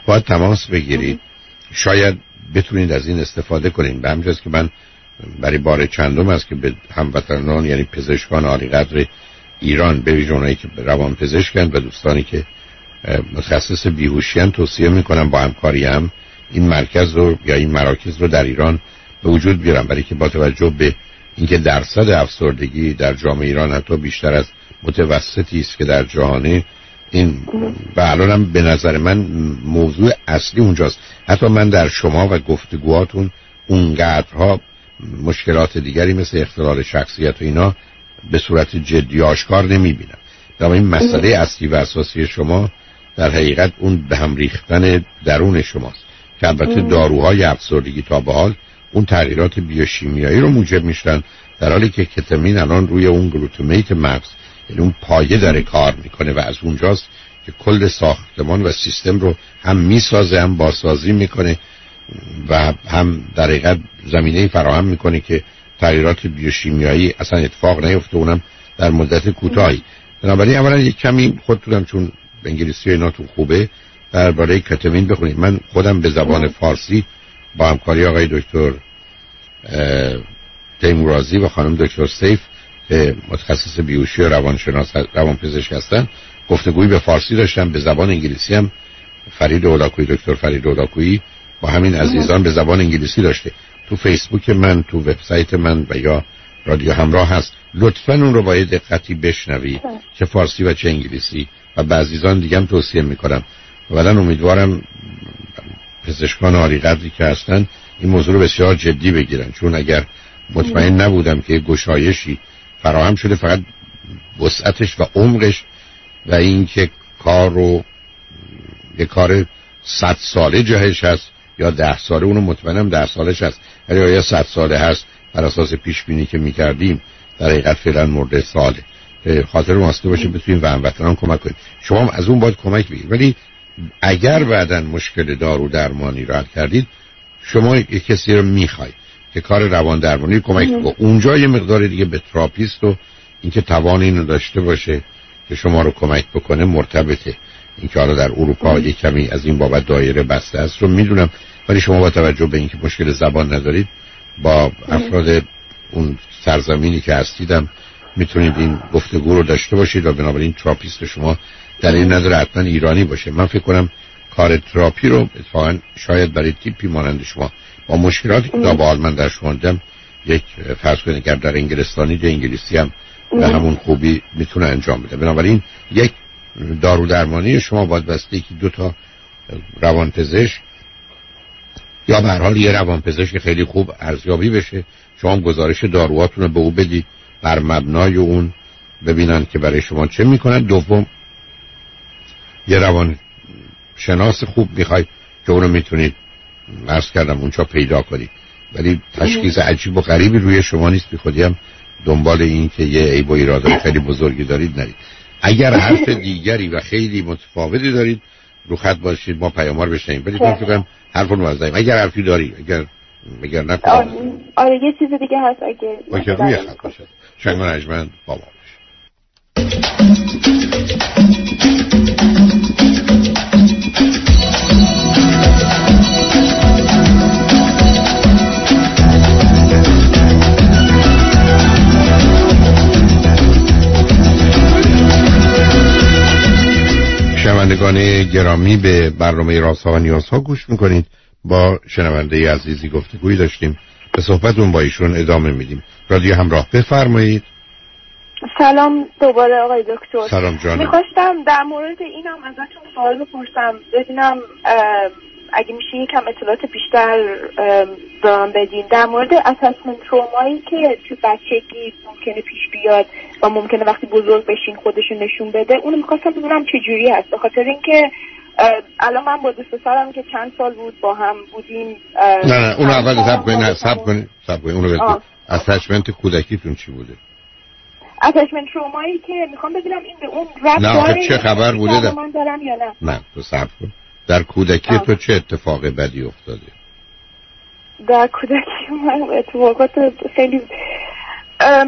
B: باید تماس بگیرید. شاید بتونید از این استفاده کنید. به همین جاست که من برای بار چندم است که به هموطنان یعنی پزشکان عالی قدر ایران، به ویژه اونایی که روان پزشکن و دوستانی که متخصص بیهوشیان، توصیه میکنم با همکاری هم این مرکز رو یا این مراکز رو در ایران به وجود بیارم، برای که با توجه به اینکه درصد افسردگی در جامعه ایران حتی بیشتر از متوسطی است که در جهانه، این و الانم به نظر من موضوع اصلی اونجاست. حتی من در شما و گفتگوهاتون اونقدرها مشکلات دیگری مثل اختلال شخصیت و اینا به صورت جدی آشکار نمیبینم. در این مسئله اصلی و اساسی شما در حقیقت اون به هم ریختن درون شماست که البته داروهای افسردگی تا به حال اون تغییرات بیوشیمیایی رو موجب میشن، در حالی که کتامین الان روی اون گلوتامیت مغز، یعنی اون پایه داره کار میکنه و از اونجاست که کل ساختمان و سیستم رو هم میسازه، هم بازسازی میکنه و هم در حقیقت زمینه فراهم میکنه که تغییرات بیوشیمیایی اصلا اتفاق نیفته، اونم در مدت کوتاهی. بنابراین اولا یک کمی خودتونم چون به انگلیسی ایناتون خوبه درباره کتامین بخونید. من خودم به زبان فارسی با همکاری آقای دکتر تیمورازی و خانم دکتر سیف که متخصص بیهوشی و روانپزشک هستن گفتگویی به فارسی داشتم. به زبان انگلیسی هم فرید اولاکویی، دکتر فرید اولاکویی با همین عزیزان به زبان انگلیسی داشته. تو فیسبوک من، تو وبسایت من و یا رادیو همراه هست. لطفاً اون رو با دقتی بشنوید، چه فارسی و چه انگلیسی، و به عزیزان دیگه هم توصیه میکنم. اولا امیدوارم پزشکان عالی قدری که هستن این موضوع رو بسیار جدی بگیرن، چون اگر مطمئن نبودم که گشایشی فراهم شده، فقط وسعتش و عمقش و این که کار رو یک کار 100 ساله جهش هست یا 10 ساله، اونو مطمئنم 10 سالش هست، ولی یا 100 ساله هست بر اساس پیش بینی که میکردیم در حقیقت فعلا مورد ساله. خاطر واسطه باشه بتونیم به هموطنان کمک کنیم. شما هم از اون باید کمک بگیرید، ولی اگر بعداً مشکل دارو درمانی را حل کردید، شما یک کسی رو میخواید که کار روان درمانی کمک کنه، اونجا یه مقدار دیگه به تراپیست و اینکه توان اینو داشته باشه که شما رو کمک بکنه مرتبطه. اینکه حالا در اروپا یک کمی از این بابت دایره بسته است رو میدونم، ولی شما با توجه به اینکه مشکل زبان ندارید، با افراد اون سرزمینی که هستیدم میتونید این گفتگو رو داشته باشید و بنابراین تراپیست شما دلیل نداره حتما ایرانی باشه. من فکر کنم کار تراپی رو اتفاقا شاید برای تیپی مانند شما با مشکلاتی که تا به حال من در شما دیدم، یک فرض کنید که در انگلستانی یا انگلیسی هم به همون خوبی میتونه انجام بده. بنابراین یک دارو درمانی شما باید بسته که 2 تا روانپزشک یا به هر حال یه روانپزشک خیلی خوب ارزیابی بشه، شما گزارش داروهاتون رو به او بدید، بر مبنای اون ببینن که برای شما چه میکنن. دوم یه روان شناس خوب میخواید که اونو میتونید عرض کردم اونجا پیدا کنید، ولی تشخیص عجیب و غریبی روی شما نیست، بی خودی هم دنبال این که یه عیب و ایراد خیلی بزرگی دارید نرید. اگر حرف دیگری و خیلی متفاوتی دارید رو خط باشید، ما پیاموار بشنیم، ولی من فکر کنم حرفو نوازدهیم. اگر حرفی داری، اگر نه
D: آره یه چیز دیگه هست اگه
B: روی خط باشد شنگ و نجمن با ما باشه. شنوندگان گرامی، به برنامه رازها و نیازها گوش میکنید. با شنونده عزیزی گفتگویی داشتیم، به صحبتون با ایشون ادامه میدیم. رادیو همراه، بفرمایید.
D: سلام دوباره آقای دکتر.
B: سلام جانم.
D: میخواستم در مورد اینم ازتون سوال بپرسم، ببینم اگه میشه یکم اطلاعات بیشتر به من بدین در مورد اسسمنت ترومایی که تو بچگی ممکنه پیش بیاد و ممکنه وقتی بزرگ بشین خودشون نشون بده. اونو میخواستم بدونم چه جوری هست، به خاطر اینکه الان من با دوست پسرم که چند سال بود با هم بودیم.
B: نه اونو اول حساب کنید اونو بگید. اسسمنت کودکیتون چی بوده؟
D: اسسمنت ترومایی که میخوام ببینم این به اون ربط داره.
B: نه چه خبر بوده
D: من دارم یا نه؟
B: نه تو صبر کن. در کودکی تو چه اتفاق بدی افتاده؟
D: در کودکی من اتفاقات خیلی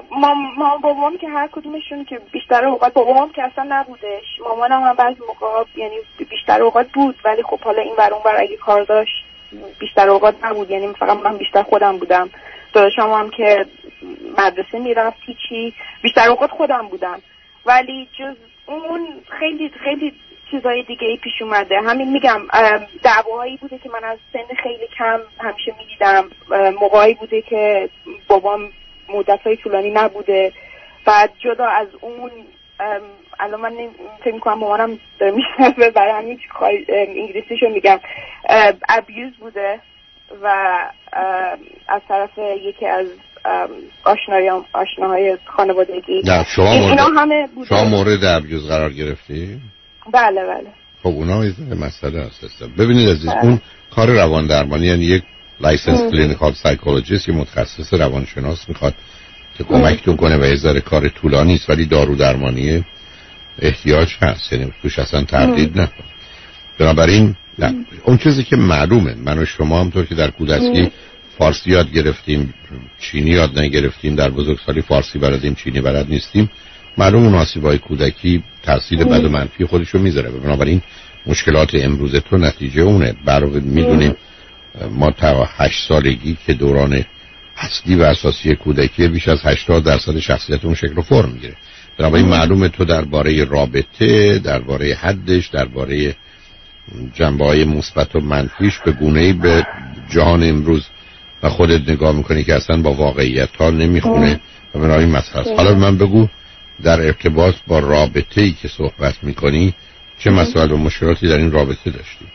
D: مامان بابام که هر کدومشون که بیشتر اوقات، بابام که اصلا نبودش، مامانم هم بعضی موقع یعنی بیشتر اوقات بود، ولی خب حالا این ور اون ور اگه کار داشت بیشتر اوقات نبود، یعنی فقط من بیشتر خودم بودم. داداشم هم که مدرسه میرفت هیچی، بیشتر اوقات خودم بودم. ولی جز اون خیلی خیلی چیزای دیگه ای پیش اومده. همین میگم دعواهایی بوده که من از سن خیلی کم همیشه میدیدم، موقعی بوده که بابام مدت‌های طولانی نبوده. بعد جدا از اون الان من فکر می‌کنم مامانم داره میشه برای همین انگلیسیشو میگم ابیوز بوده و از طرف یکی از آشناهای خانوادگی.
B: شما مورد ابیوز قرار گرفتی؟
D: بله.
B: خب اونا یه مسئله هست. ببینید عزیز، اون کار روان درمانی، یعنی یک لایسنس کلینیکال سایکولوژیست، یه متخصص روانشناس میخواد که کمکتون کنه و یه ذره کار طولانی است، ولی دارو درمانی احتیاج هست، یعنی توش اصلا تردید نکن. بنابراین اون چیزی که معلومه، من و شما همطور که در کودکی فارسی یاد گرفتیم، چینی یاد نگرفتیم، در بزرگسالی فارسی بلدیم، چینی بلد نیستیم، معلوم مناسبای کودکی تاثیر بد و منفی خودشو میذاره. بنابراین مشکلات امروز تو نتیجه اونه. برای میدونیم ما تا 8 سالگی که دوران اصلی و اساسی کودکی، بیش از 80% شخصیتمون شکل و فرم میگیره. بنابراین معلومه تو درباره رابطه، درباره حدش، درباره جنبه‌های مثبت و منفیش به گونه‌ای به جهان امروز و خودت نگاه میکنی که اصلا با واقعیت ها نمیخونه و بنابراین مسئله است. حالا من بگو در ارتباط با رابطه‌ای که صحبت میکنی چه مسائل و مشکلاتی در این رابطه داشتی؟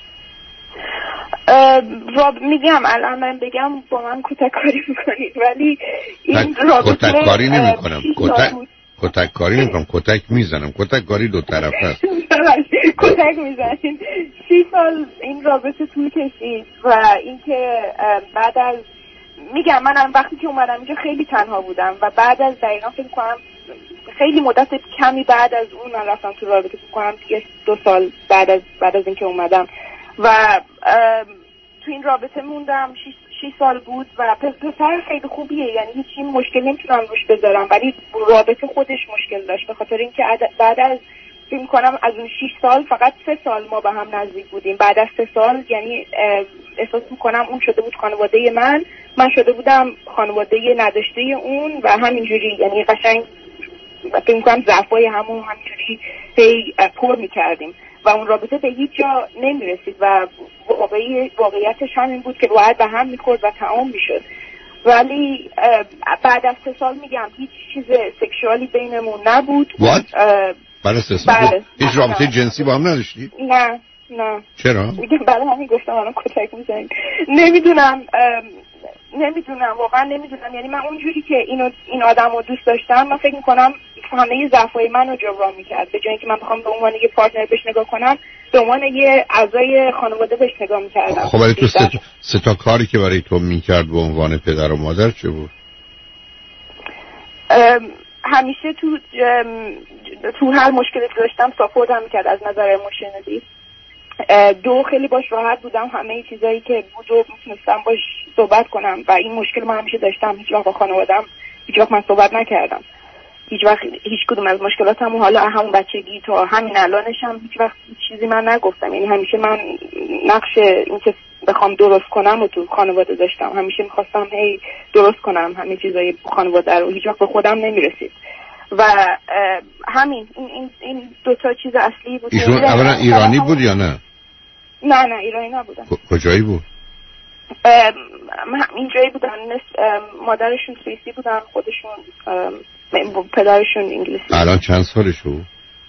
D: میگم الان من بگم با من کتککاری میکنید، ولی این رابطه
B: کتککاری نمیکنم، کتککاری نمیکنم، کتک میزنم. کتککاری دو طرفه است.
D: کتک میزنید. 30 سال این رابطه طول کشید و اینکه بعد از میگم من وقتی که اومدم اینجا خیلی تنها بودم و بعد از دقیقا فکر کنم خیلی مدت کمی بعد از اون من رفتم تو رابطه، فکر کنم 2 سال بعد از اینکه اومدم و تو این رابطه موندم. 6 سال بود و پسر خیلی خوبیه، یعنی هیچ مشکل نمیتونم روش بذارم، ولی رابطه خودش مشکل داشت به خاطر اینکه بعد از فکر کنم از اون 6 سال فقط 3 سال ما به هم نزدیک بودیم. بعد از 3 سال یعنی احساس میکنم اون شده بود خانواده من شده بودم خانواده نداشته اون و همینجوری، یعنی قشنگ فکر میکنم ضعفای همینجوری هی پر میکردیم و اون رابطه به هیچ جا نمیرسید و واقعیتش همین بود که باید به هم میخورد و تمام میشد. ولی بعد از 3 سال میگم هیچ چیز سکشوالی بینمون نبود.
B: بعد از 3 سال هیچ رابطه جنسی با هم نداشتید؟
D: نه.
B: چرا؟
D: بعد همین گفتم الان کتک میزنید. نمیدونم واقعا نمیدونم. یعنی من اونجوری که این آدم رو دوست داشتم، من فکر میکنم همه ضعفای منو جبران میکرد. به جای اینکه من بخوام به عنوان یه پارتنر بهش نگاه کنم، به عنوان یه اعضای خانواده بهش نگاه میکردم.
B: خب ولی تو 3 تا کاری که برای تو میکرد به عنوان پدر و مادر چه بود؟
D: همیشه تو هر مشکلی که داشتم ساپورت هم میکرد از نظر ایموشنالی. 2 خیلی باش راحت بودم، همه چیزایی که بود و میتونستم باش صحبت کنم و این مشکل من همیشه داشتم. هیچ وقت با خانواده‌ام من صحبت نکردم، هیچ کدوم از مشکلاتم و حالا همون بچگی تا همین الانشم هیچ وقت چیزی من نگفتم. یعنی همیشه من نقش این که بخوام درست کنم و تو خانواده داشتم، همیشه میخواستم هی درست کنم همه چیزای خانواده رو، هیچ وقت به خودم نمیرسید و همین این 2 تا چیز اصلی بود.
B: ایشون اولا ایرانی بود یا نه؟
D: نه ایرانی نبودن.
B: کجایی بود؟
D: اینجایی بودن، مادرشون سوئیسی بودن، خودشون پدرشون انگلیسی.
B: الان چند سالش بود؟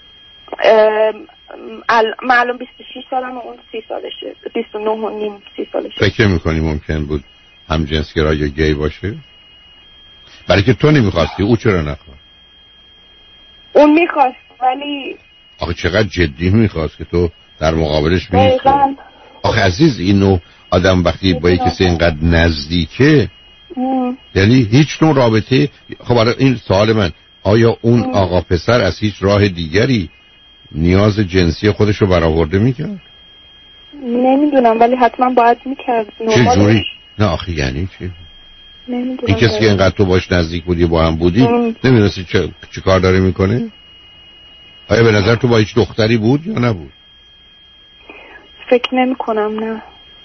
D: الان 26 سالم و اون 30 سالشه، 29 و نیم 30 سالشه.
B: فکر میکنی ممکن بود هم جنسگرا یا گی باشه؟ برای که تو نمیخواستی، او چرا نخواست؟
D: اون میخواست ولی
B: آخه چقدر جدی میخواست که تو در مقابلش میخواستی؟ آخه عزیز اینو آدم وقتی با کسی اینقدر نزدیکه یعنی هیچ نوع رابطه. خب برای این سوال من، آیا اون آقا پسر از هیچ راه دیگری نیاز جنسی خودش رو برآورده میکرد؟
D: نمیدونم ولی حتما باید میکرد.
B: چه جوری؟ نه آخه یعنی چی؟ این کسی که اینقدر تو باش نزدیک بودی با هم بودی نمیدونستی چه کار داره میکنه؟ آیا به نظر تو با هیچ دختری بود یا نبود؟
D: فکر نمی کنم. نه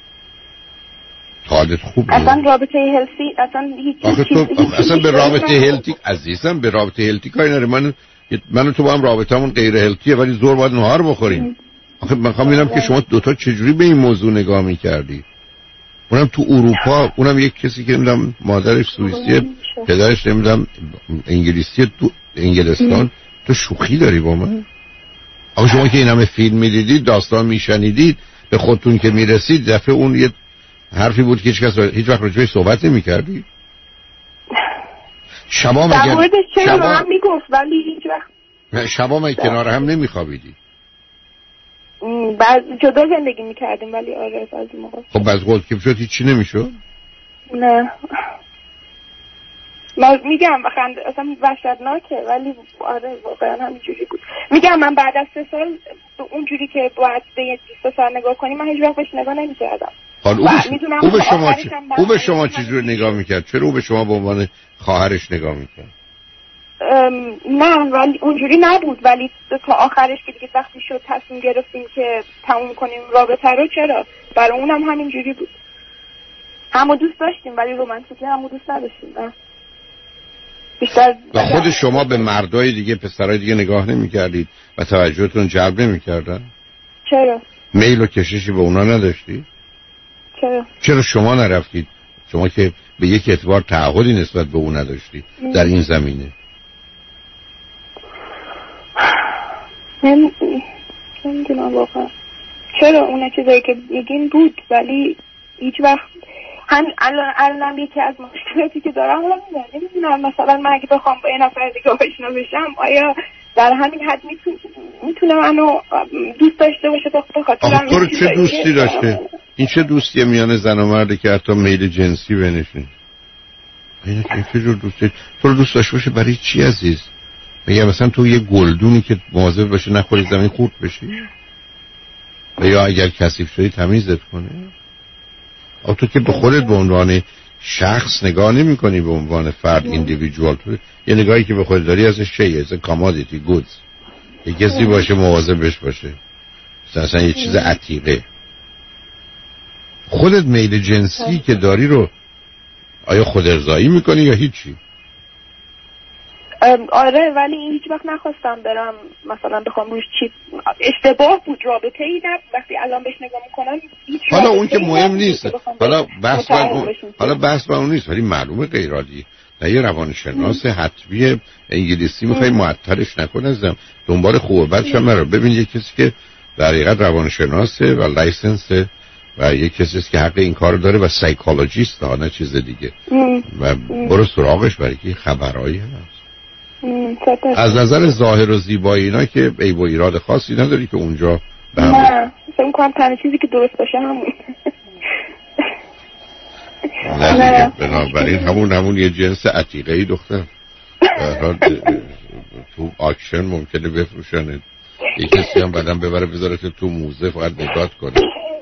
B: حالت خوب بود؟
D: اصلا رابطه هلسی اصلا هیچ
B: اصلا به رابطه هلتی عزیزم به رابطه هلتی کاری نره. من و تو با هم رابطمون غیر هلتیه ولی زور باید نهار بخوریم. آخه من میخوام ببینم که شما دوتا چجوری به این موضوع نگاه میکردی؟ اونم تو اروپا، اونم یک کسی که نمیدونم مادرش سوئیسیه پدرش نمیدونم انگلیسیه تو انگلستان. تو شوخی داری با من؟ آخه شما که این همه فیلم میدیدید داستان میشنیدید به خودتون که میرسید دفعه اون یه حرفی بود که هیچ وقت راجعش صحبت نمی‌کردی؟ شما مگه
D: شما میگفت ولی هیچ وقت
B: شما مگه کنار هم نمیخوابیدی؟
D: بعد جدا زندگی میکردیم ولی آره بعضی موقع.
B: خب بعد وقت که شد هیچی نمیشد؟
D: نه من میگم اصلا وحشتناکه ولی آره واقعا همینجوری بود. میگم من بعد از 3 سال اونجوری که باید به یه پسر نگاه کنیم من هیچ وقت بهش نگاه نمی‌کردم.
B: او به شما چجوری نگاه میکرد؟ چرا او به شما به عنوان خواهرش نگاه میکرد؟
D: نه ولی اونجوری نبود ولی تا آخرش که دیگه وقتی شد تصمیم گرفتیم که تموم کنیم رابطه رو چرا برای اونم همینجوری بود. همو دوست داشتیم ولی رومانتیکی همو دوست نداشتیم. نه بیشتر
B: و خود شما به مردای دیگه پسرای دیگه نگاه نمی‌کردید و توجهتون جلب نمی‌کردن؟
D: چرا؟
B: میل و کششی به اونا نداشتید؟ چرا شما نرفتید؟ شما که به یک اعتبار تعهدی نسبت به اون نداشتید در این زمینه.
D: نمیدونم واقعا چرا اون چیزایی که میگین بود ولی هیچ وقت الان یکی از مشکلاتی که دارم نمیدونم مثلا من اگه بخوام با یه نفر دیگه آشنا بشم آیا در همین حد میتونه منو دوست داشته باشه به خاطر
B: تو چه دوستی داشته؟ این چه دوستیه میان زن و مرد که حتی میل جنسی بینشون؟ این چه جور دوستی؟ تو رو دوست داشته باشه برای چی عزیز؟ میگه مثلا تو یه گلدونی که مواظب باشه نخوری زمین خورد بشی؟ و یا اگر کثیف شدی تمیزت کنه؟ تو که به خودت به عنوان شخص نگاه نمی کنی، به عنوان فرد ایندیویدوال. تو یه نگاهی که به خودت داری ازش چیه؟ از کامادیتی گودز. یه کسی باشه مواظبش باشه، مثلا یه چیز عتیقه. خودت میل جنسی که داری رو آیا خود ارضایی میکنی یا هیچی؟
D: آره ولی هیچ وقت نخواستم برم مثلا بخوام روش چی اشتباه بود رابطه ای نه وقتی الان بهش نگاه میکنم
B: حالا اون که مهم نیست، حالا بحث با اون نیست ولی معلومه غیر عادی. نه یه روانشناس حتمی انگلیسی میخوای معطلش نکنه، دنبال خوب بدش هم نرو. ببین یه کسی که در حقیقت روانشناسه و لایسنسه و یه کسی که حق این کارو داره و سایکولوژیست ها نه چیز دیگه و برو سراغش برای که خبرایی هست. از نظر ظاهر و زیبایی اینا که عیب و ایراد خاصی نداری که اونجا
D: نه فکر کنم تنها چیزی که درست باشه همون
B: نه بنابراین همون یه جنس عتیقه‌ای دختر تو آکشن ممکنه بفروشنه، یه کسی هم بعدم ببره بذاره تو موزه فقط نگاه کنه.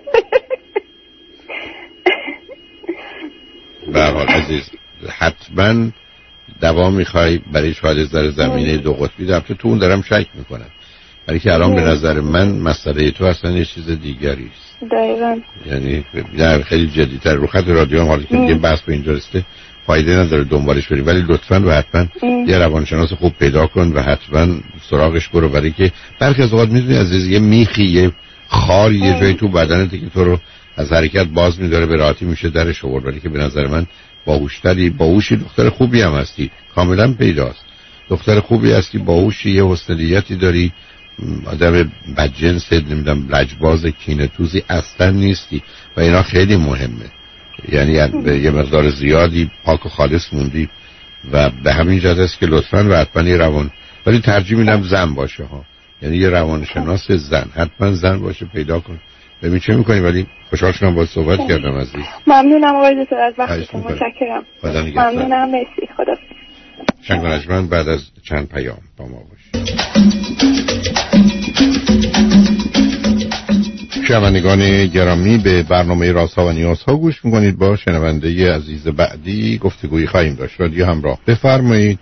B: به هر حال عزیز حتما دوا میخوای برای شاید در زمینه 2 قطبی در تو اون دارم شک میکنم، ولی که الان به نظر من مسئله تو اصلا یه چیز دیگری است.
D: دقیقاً.
B: یعنی در خیلی جدی‌تر رو خط رادیو هم حالا که دیگه بحث به اینجا رسیده فایده نداره دنبالش بری، ولی لطفاً و حتما یه روانشناس خوب پیدا کن و حتما سراغش برو، برای که برخی از اوقات میدونی عزیز یه میخی یه خاری یه جایی تو بدنت که تو رو از حرکت باز می‌داره به راحتی میشه درش آورد، ولی که به نظر من باهوشی دختر خوبی هم هستی، کاملا پیداست دختر خوبی هستی، باهوشی، یه حسنیتی داری، آدم بدجنس نمیدونم لجباز کینه‌توزی اصلا نیستی و اینا خیلی مهمه. یعنی یه مقدار زیادی پاک و خالص موندی و به همین جهت است که لطفاً و حتما یه روان، ولی ترجیح میدم زن باشه ها، یعنی یه روانشناس زن، حتما زن باشه پیدا کن. ببین چه میکنی. ولی خوشحال شدم باهات صحبت کردم عزیز.
D: ممنونم آقای دکتر از وقتتون، متشکرم. ممنونم، مرسی، خدا.
B: شنگ بعد از چند پیام با ما باش. شنوندگان گرامی، به برنامه رازها و نیازها گوش میکنید. با شنونده عزیز بعدی گفتگویی خواهیم داشت. رادیو همراه، بفرمایید.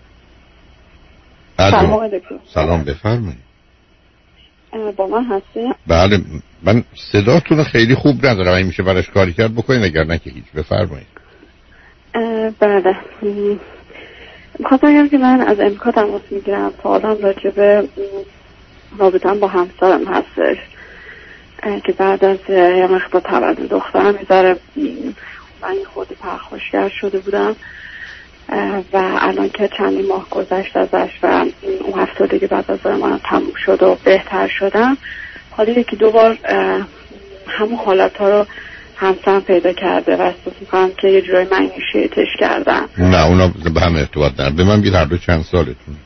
B: سلام، بفرمایید.
D: با من هستین؟
B: بله، من صداتون خیلی خوب ندارم. این میشه براش کاری کرد بکنید، اگر نه که هیچ. بفرمایید.
D: بله، میخواستم بگم که من از امریکا تماس میگیرم. سوالم راجع به رابطه‌ام با همسرم هستش که بعد از یه مقدار تولد دخترم میذاره من خود پرخاشگر شده بودم و الان که چندی ماه گذشت ازش و اون هفتادگی بعد از من تموم شد و بهتر شدم، حالا یکی دو بار همون حالت ها رو همسرم پیدا کرده و احساس میکنم که یه جورای من اینیشیتش کردم.
B: نه، اونا به هم ارتباط ندارن. به من بگید هر دو چند سالتون؟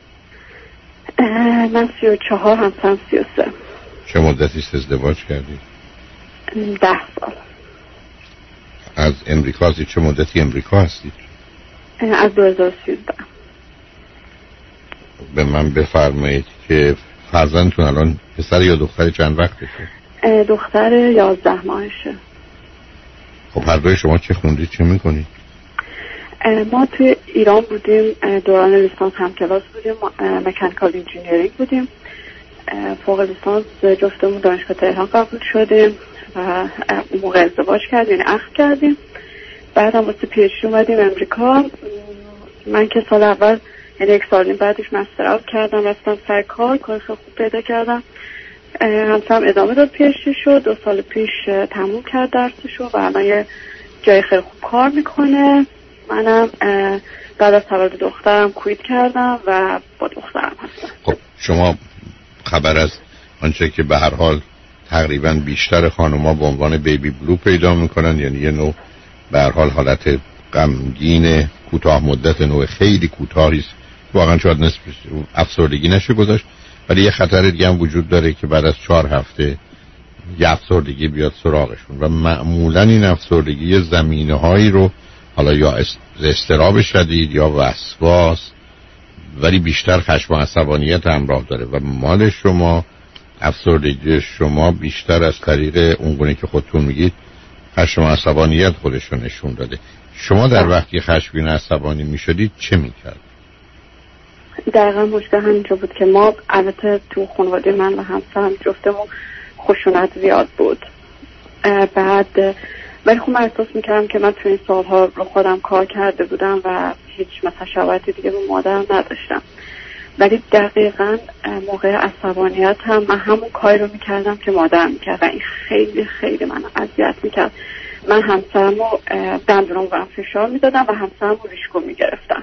D: من 34، همسرم 33.
B: چه مدتی ازدواج کردید؟
D: 10 سال.
B: از امریکا هستید؟ چه مدتی امریکا هستید؟
D: از 2013.
B: به من بفرمایید که فرزندتون الان پسر یا دختر چند وقتشه؟
D: دختر 11 ماهشه.
B: خب هر دوی شما چه خوندید، چه میکنید؟
D: ما توی ایران بودیم، دوران لیسانس هم کلاس بودیم، مکانیکال انجینیرینگ بودیم. فوق لیسانس جفتمون دانشگاه تهران قبول شدیم و اون موقع ازدواج کردیم، یعنی عقد کردیم. بعد هم واسه پی اچ دی اومدیم امریکا. من که سال اول، یعنی 1 سال بعدش مستر اوت کردم، رفتم سر کار خیلی خوب پیدا کردم. همسرم ادامه داد پی اچ دی شد، 2 سال پیش تموم کرد درسشو و الان یه جای خیلی خوب کار میکنه. منم بعد از تولد دخترم کویت کردم و با دخترم هستم.
B: خب شما خبر از آنچه که به هر حال تقریبا بیشتر خانوما به عنوان بیبی بلو پیدا میکنن، یعنی یه نوع به هر حال حالت غمگین کوتاه مدت، نوع خیلی کوتاهی است، واقعا شاید نصف افسردگی نشه گذاشت، ولی یه خطر دیگه هم وجود داره که بعد از 4 هفته یه افسردگی بیاد سراغشون و معمولا این افسردگی زمینه‌هایی رو حالا یا اضطراب شدید یا وسواس، ولی بیشتر خشم و عصبانیت همراه داره و مال شما، افسردگی شما بیشتر از طریق اونگونه که خودتون میگید خشم و عصبانیت خودش رو نشون داده. شما در وقتی خشمگین و عصبانی میشدید چه میکرد؟
D: دقیقا مشکل همینجا بود که ما البته تو خانواده من و همسرم جفتمون خشونت زیاد بود. بعد ولی خب من احساس میکردم که من تو این سالها رو خودم کار کرده بودم و هیچ مثلا شباهتی دیگه به مادرم نداشتم، ولی دقیقا موقع عصبانیت هم من همون کاری رو میکردم که مادرم میکرد و این خیلی خیلی من اذیت میکرد. من همسرم رو دندونم برام فشار میدادم و همسرم رو ریشکو میگرفتم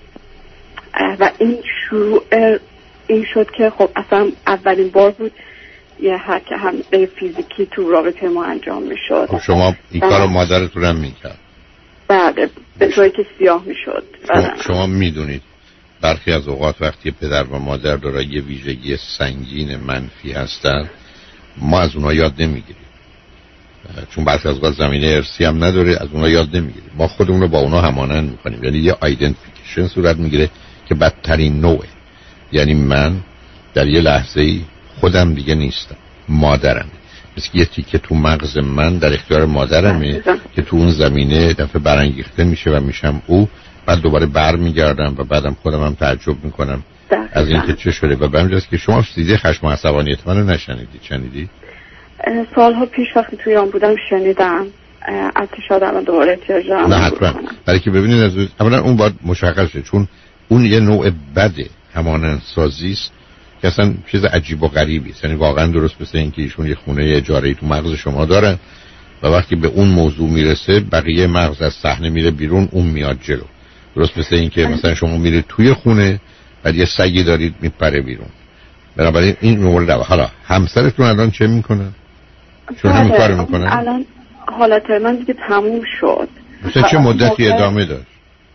D: و این شروع این شد که خب اصلا اولین بار بود یه حرکت هم به فیزیکی تو رابطه ما انجام میشد.
B: خب شما این کارو مادرتون هم میکرد؟
D: بله، به طوری که سیاه میشد.
B: شما میدونید برخی از اوقات وقتی پدر و مادر دارای یه ویژگی سنگین منفی هستن، ما از اونها یاد نمیگیریم، چون برخی از اوقات زمینه ارثی هم نداره، از اونها یاد نمیگیریم. ما خودمون رو با اونها همانند میکنیم، یعنی یه آیدنتیفیکیشن صورت میگیره که بدترین نوعه. یعنی من در یه لحظه‌ای خودم دیگه نیستم، مادرم. مثل یه تیکه تو مغز من در اختیار مادرمه که تو اون زمینه دفعه برانگیخته میشه و میشم او. بعد دوباره برمیگردم و بعدم خودم هم تعجب میکنم از اینکه چه شده. و به همینجاست که شما سیده خشم و عصبانیت منو نشنیدید. شنیدید؟
D: سالها پیش وقتی توی ایران بودم شنیدم، البته شاید الان دوباره احتیاج دارم.
B: نه حتما، برای که ببینید از اولا اون باید مشخصه، چون اون یه نوع بده، همانندسازی است که اصلا چیز عجیب و غریبی است. یعنی واقعا درست مثل اینکه ایشون یه خونه اجاره‌ای تو مغز شما دارن و وقتی به اون موضوع میرسه بقیه مغز از صحنه میره بیرون، اون میاد جلو. درست مثل اینکه مثلا شما میرید توی خونه بعد یه سگی دارید میپره بیرون. بنابراین این مورد. حالا همسرتون الان چه میکنه؟ چون همین کارو میکنه؟
D: الان حالت من دیگه تموم شد.
B: مثلا چه مدتی ادامه داشت؟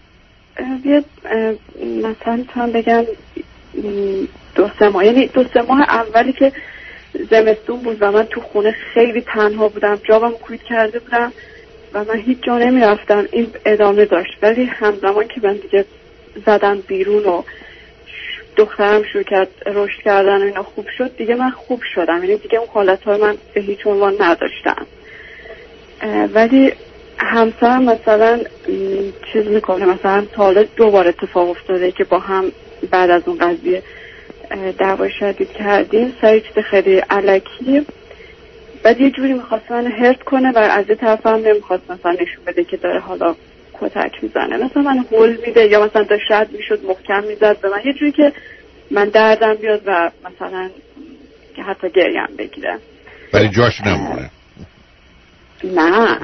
D: مثلا میتونم بگم 2-3 ماه، یعنی 2-3 ماه اولی که زمستون بود و من تو خونه خیلی تنها بودم، جابم کویت کرده بودم و من هیچ جا نمی رفتم، این ادامه داشت. ولی همزمان که من دیگه زدم بیرون و دخترم شروع کرد رشد کردن و اینا خوب شد، دیگه من خوب شدم، یعنی دیگه اون حالت‌ها من به هیچ عنوان نداشتم. ولی همسرم مثلا چیز میکنه، مثلا تا حالا 2 بار اتفاق افتاده که با هم بعد از اون قضیه دعوا شدید کردیم سر چیز خیلی الکی، بعد یه جوری میخواست من هرت کنه و از یه طرف هم نمیخواست مثلا نشون بده که داره حالا کتک میزنه، مثلا من هول میده یا مثلا داشت رد میشد محکم میزد به من یه جوری که من دردم بیاد و مثلا که حتی گریم بگیره.
B: ولی جاش نمونه.
D: نه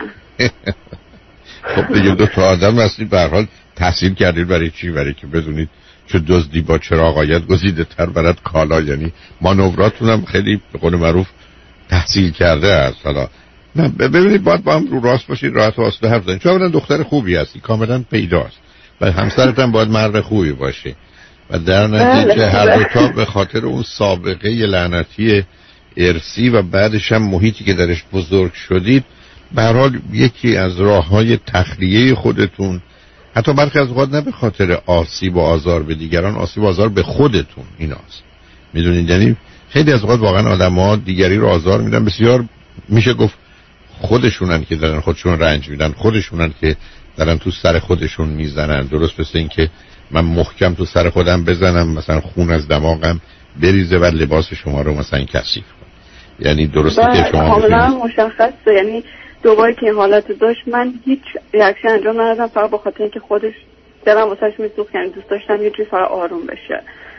B: خب دیگه 2 تا آدم هستید به هر حال تحصیل کردید برای چی؟ برای که بدونید چه دزدی با چراغ آید گزیده تر برد کالا، یعنی مانوراتون هم خیلی به قول معروف تحصیل کرده است. حالا نه ببینید باید با هم رو راست باشید، راحت و آسوده حرف بزنید. چون دختر خوبی هستی کاملا پیداست و همسرت هم باید مرد خوبی باشه و در نتیجه هر دو تا به خاطر اون سابقه لعنتی ارثی و بعدش هم محیطی که درش بزرگ شدید به هر حال یکی از راه‌های تخلیه خودتون، حتی برخی از اوقات نه به خاطر آسیب و آزار به دیگران، آسیب و آزار به خودتون ایناست. میدونید یعنی خیلی از اوقات واقعا آدم‌ها دیگری رو آزار میدن، بسیار میشه گفت خودشونن که دارن خودشون رنج میدن، خودشونن که دارن تو سر خودشون میزنن. درست مثل این که من محکم تو سر خودم بزنم مثلا خون از دماغم بریزه و لباس شما رو مثلا کثیف کنه. یعنی درسته که شما
D: کاملا مشخصه، یعنی دوباره که این حالت داشت من هیچ ریاکشن انجام ندادم، فقط به خاطر اینکه خودش دلم واسش میسوخت، یعنی دوست داشتم یه جوری فقط آروم بشه.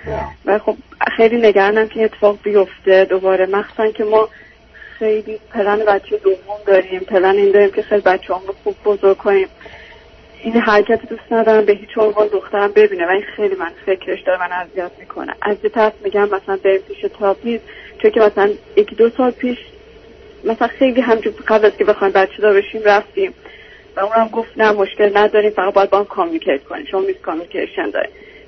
D: و خب خیلی نگرانم که اتفاق بیفته دوباره، مخصوصا که ما خیلی پلن بچه دوم داریم، پلن این داریم که خیلی بچه‌ام رو خوب بزرگ کنیم. این حرکت دوست ندارم به هیچ عنوان دخترم ببینه و این خیلی من فکرش داره من اذیت میکنه. از یه طرف میگم مثلا بریم پیش تراپیست، چون که مثلا 1-2 سال پیش مثلا خیلی همجور قبل از که بخوایم بچه دار بشیم رفتیم و اونم گفت نه مشکل نداریم، فقط باید با هم کامیونیکیت کنیم، شما میز کامیونیکیشن داریم.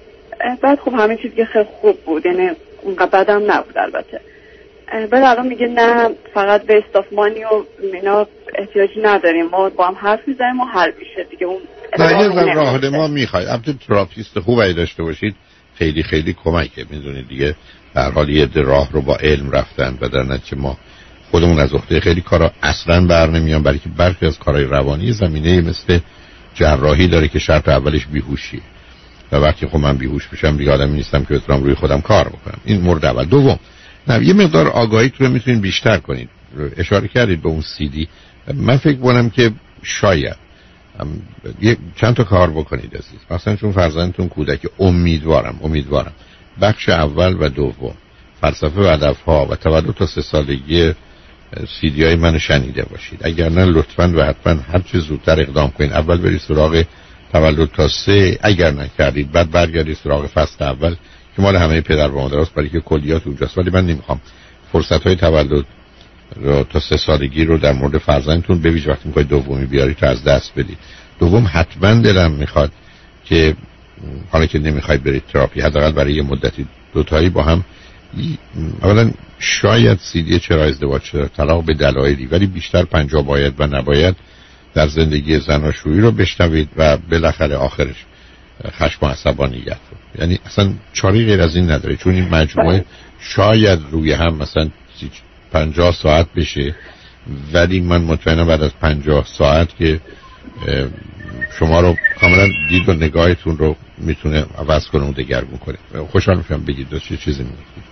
D: بعد خب همه چیز که خیلی خوب بود، یعنی اونقدر بدم نبود البته. بعد الان میگه نه فقط ویست آف مانی و اینا احتیاجی نداریم، ما با هم حرف میزنیم و حل میشه دیگه. اون
B: نه یه راه ما میخوای البته تراپیست خوبی داشته باشید خیلی خیلی کمکه. میدونید دیگه در حال یه راه رو با علم رفتن و در نتیجه ما خودمون از عهده خیلی کارا اصلا بر نمیان، برای که برخی از کارهای روانی زمینه مثل جراحی داره که شرط اولش بیهوشیه و وقتی خب من بیهوش بشم دیگه آدمی نیستم که بتونم روی خودم کار بکنم. این مورد اول. دوم نه یه مقدار آگاهیتون رو میتونید بیشتر کنید. اشاره کردید به اون CD. من فکر کنم که شاید چند تا کار بکنید عزیز. مثلا چون فرزندتون کودک، امیدوارم بخش اول و دوم فلسفه و هدف‌ها و تولد تا 3 سالگی CD های منو شنیده باشید. اگر نه لطفاً و حتما هر چه زودتر اقدام کنید. اول برید سراغ تولد تا 3، اگر نکردید بعد برگردید سراغ فصل اول که مال همه پدر و مادرست، برای که کلیات اونجاست. ولی من نمیخوام فرصت‌های تولد رو تا 3 سالگی رو در مورد فرزندتون به ویژه وقتی میخواید دومی بیارید از دست بدید. دوم حتما دلم میخواد که حالا که نمیخواید برید تراپی، حداقل برای یه مدتی دوتایی با هم اولا شاید CD چرا ازدواج شده طلاق به دلایلی، ولی بیشتر 50 باید و نباید در زندگی زناشویی رو بشنوید و بالاخره آخرش خشم و عصبانیت رو. یعنی اصلا چاری غیر از این نداره، چون این مجموعه شاید روی هم مثلا 50 ساعت بشه، ولی من مطمئنم بعد از 50 ساعت که شما رو کاملا دید و نگاهتون رو میتونه عوض کنه و دگرگون کنه. خوشحال میشم بگید چه چیزی میگید.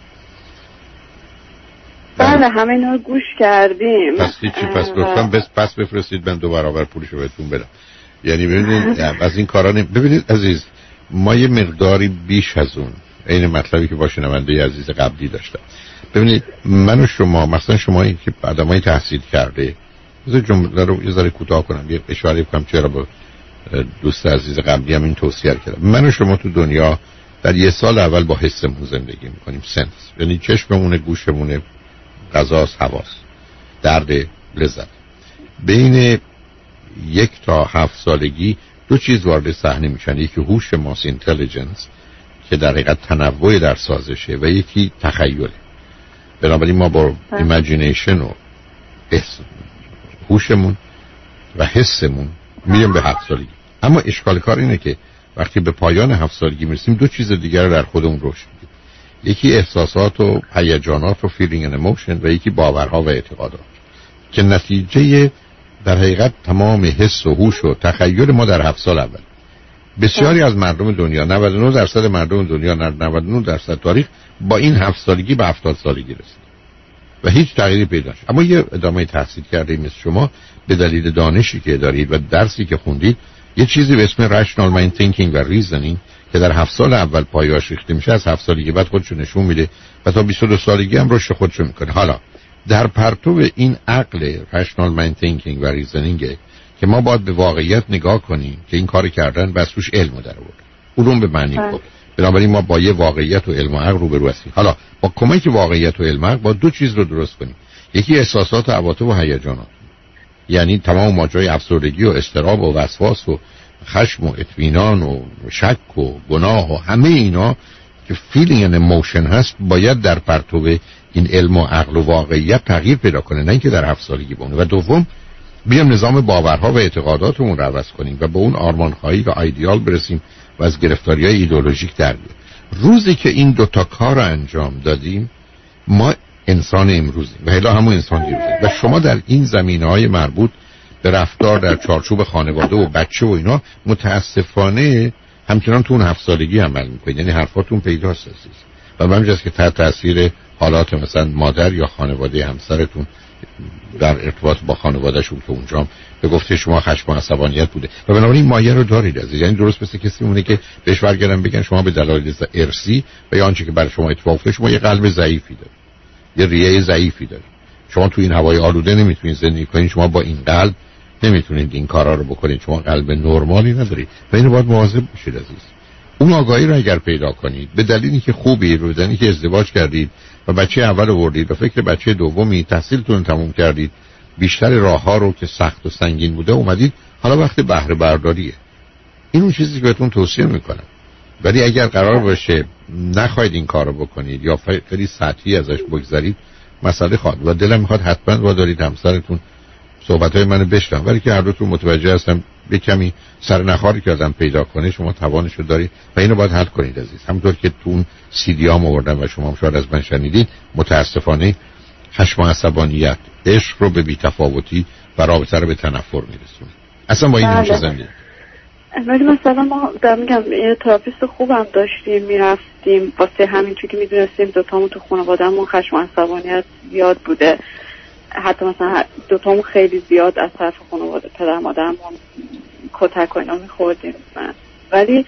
D: بله همه اینا رو گوش کردیم.
B: پس لطفاً پس بفرستید من 2 برابر پولشو بهتون بدم. یعنی ببینید از این کارا ببینید عزیز، ما یه مقداری بیش از اون این مطلبی که با شنونده عزیز قبلی داشتم. ببینید من و شما، مثلا شما که آدمای تحصیل کرده، از جمله رو یه ذره کوتاه کنم، یه اشاره کنم چرا با دوست عزیز قبلی هم این توصیه کردم. من و شما تو دنیا در 1 سال اول با حسمون زندگی میکنیم، سنس، یعنی چشممونه، گوشمونه، غذاست، حواس، درد، لذت. بین 1 تا 7 سالگی 2 چیز وارد صحنه میشن، یکی هوش ماست اینتلیجنس که در حقیقت تنوع در سازشه و یکی تخیله. بنابراین ما با ایمیجینیشن و هوشمون و حسمون میریم به 7 سالگی. اما اشکال کار اینه که وقتی به پایان 7 سالگی میرسیم 2 چیز دیگر رو در خودمون رشد میدیم. یکی احساسات و هیجانات و feeling and emotion و یکی باورها و اعتقادات که نتیجه در حقیقت تمام حس و هوش و تخیل ما در 7 سال اول. بسیاری از مردم دنیا 99% مردم دنیا 99% تاریخ با این 7 سالگی به 70 سالگی رسید و هیچ تغییری پیدا نشد. اما یه ادامه تحصیل کرده مثل شما به دلیل دانشی که دارید و درسی که خوندید یه چیزی به اسم rational mind thinking و reasoning که در 7 سال اول پایه‌اش ریخته میشه، از 7 سالگی بعد خودشو نشون میده و تا 22 سالگی هم رشد خودشو میکنه. حالا در پرتو این عقل rational mind thinking و reasoning که ما باید به واقعیت نگاه کنیم که این کار کردن بس توش علم در آورد، علوم به معنی خوب. بنابراین ما با یه واقعیت و علم و عقل روبرو هستیم. حالا با کمک واقعیت و علم و عقل با دو چیز رو درست کنیم. یکی احساسات و عواطف و هیجانات، یعنی تمام ماجرای افسردگی و اضطراب و وسواس و خشم و اطمینان و شک و گناه و همه اینا که feeling and emotion هست باید در پرتو این علم و عقل و واقعیت تغییر پیدا کنه، نه اینکه در 7 سالگی بمونه. و دوم بیام نظام باورها و اعتقاداتمون رو عوض کنیم و به اون آرمان‌هایی و ایدئال برسیم و از گرفتاری‌های ایدئولوژیک در بیاییم. روزی که این دوتا کار رو انجام دادیم ما انسان امروزیم و الا همون انسان دیروزیم. و شما در این زمینه‌های مربوط به رفتار در چارچوب خانواده و بچه و اینا متاسفانه همچنان تو اون 7 سالگی عمل میکنید، یعنی حرفاتون پیداست عزیز. و همینجاست که تحت تاثیر حالات مثلا مادر یا خانواده همسرتون در ارتباط با خانواده‌شون که اونجا به گفته شما خشم و عصبانیت بوده و بنابراین مایه رو دارید عزیز. یعنی درست مثل کسی مونه که بهش برگردن بگن شما به دلایل ارثی و یا آنچه که برای شما اتفاق افتاده شما یه قلب ضعیفی دارید، یه ریه ضعیفی دارید، شما تو این هوای آلوده نمیتونید زندگی کنید، شما با این قلب نمیتونید این کارا رو بکنید، شما قلب نرمالی ندارید و اینو باید مواظب باشید عزیز. اون آگاهی رو اگر پیدا کنید به دلیلی که خوبی رو بدنی که ازدواج کردید و بچه اول آوردید و فکر بچه دومی تحصیلتون تموم کردید، بیشتر راه‌ها رو که سخت و سنگین بوده اومدید، حالا وقت بهره برداریه. این اون چیزی که بهتون توصیه میکنم. ولی اگر قرار باشه نخواهید این کارو بکنید یا خیلی سطحی ازش بگذرید مسئله خواهد و دلم میخواد حتما با دارید همسرتون صحبت‌های منو بشنوید، ولی که هر دوتون متوجه هستم به کمی سرنخاری که آدم پیدا کنه شما توانشو دارید و اینو باید حل کنید عزیز. همونطور که تو اون CD آوردم و شما هم شاید از من شنیدید، متاسفانه خشم و عصبانیت عشق رو به بی‌تفاوتی و رابطه رو به تنفر میرسونه. اصلا با این نمیشه زندگی.
D: ولی مثلا ما در میگم یه تراپیست خوبم داشتیم میرفتیم واسه همین چون که میدونستیم دوتامون تو خانواده‌مون خشم و عصبانیت زیاد بوده، حتی مثلا دوتامون خیلی زیاد از طرف خانواده پدر مادرمون کتک و اینا میخوردیم، ولی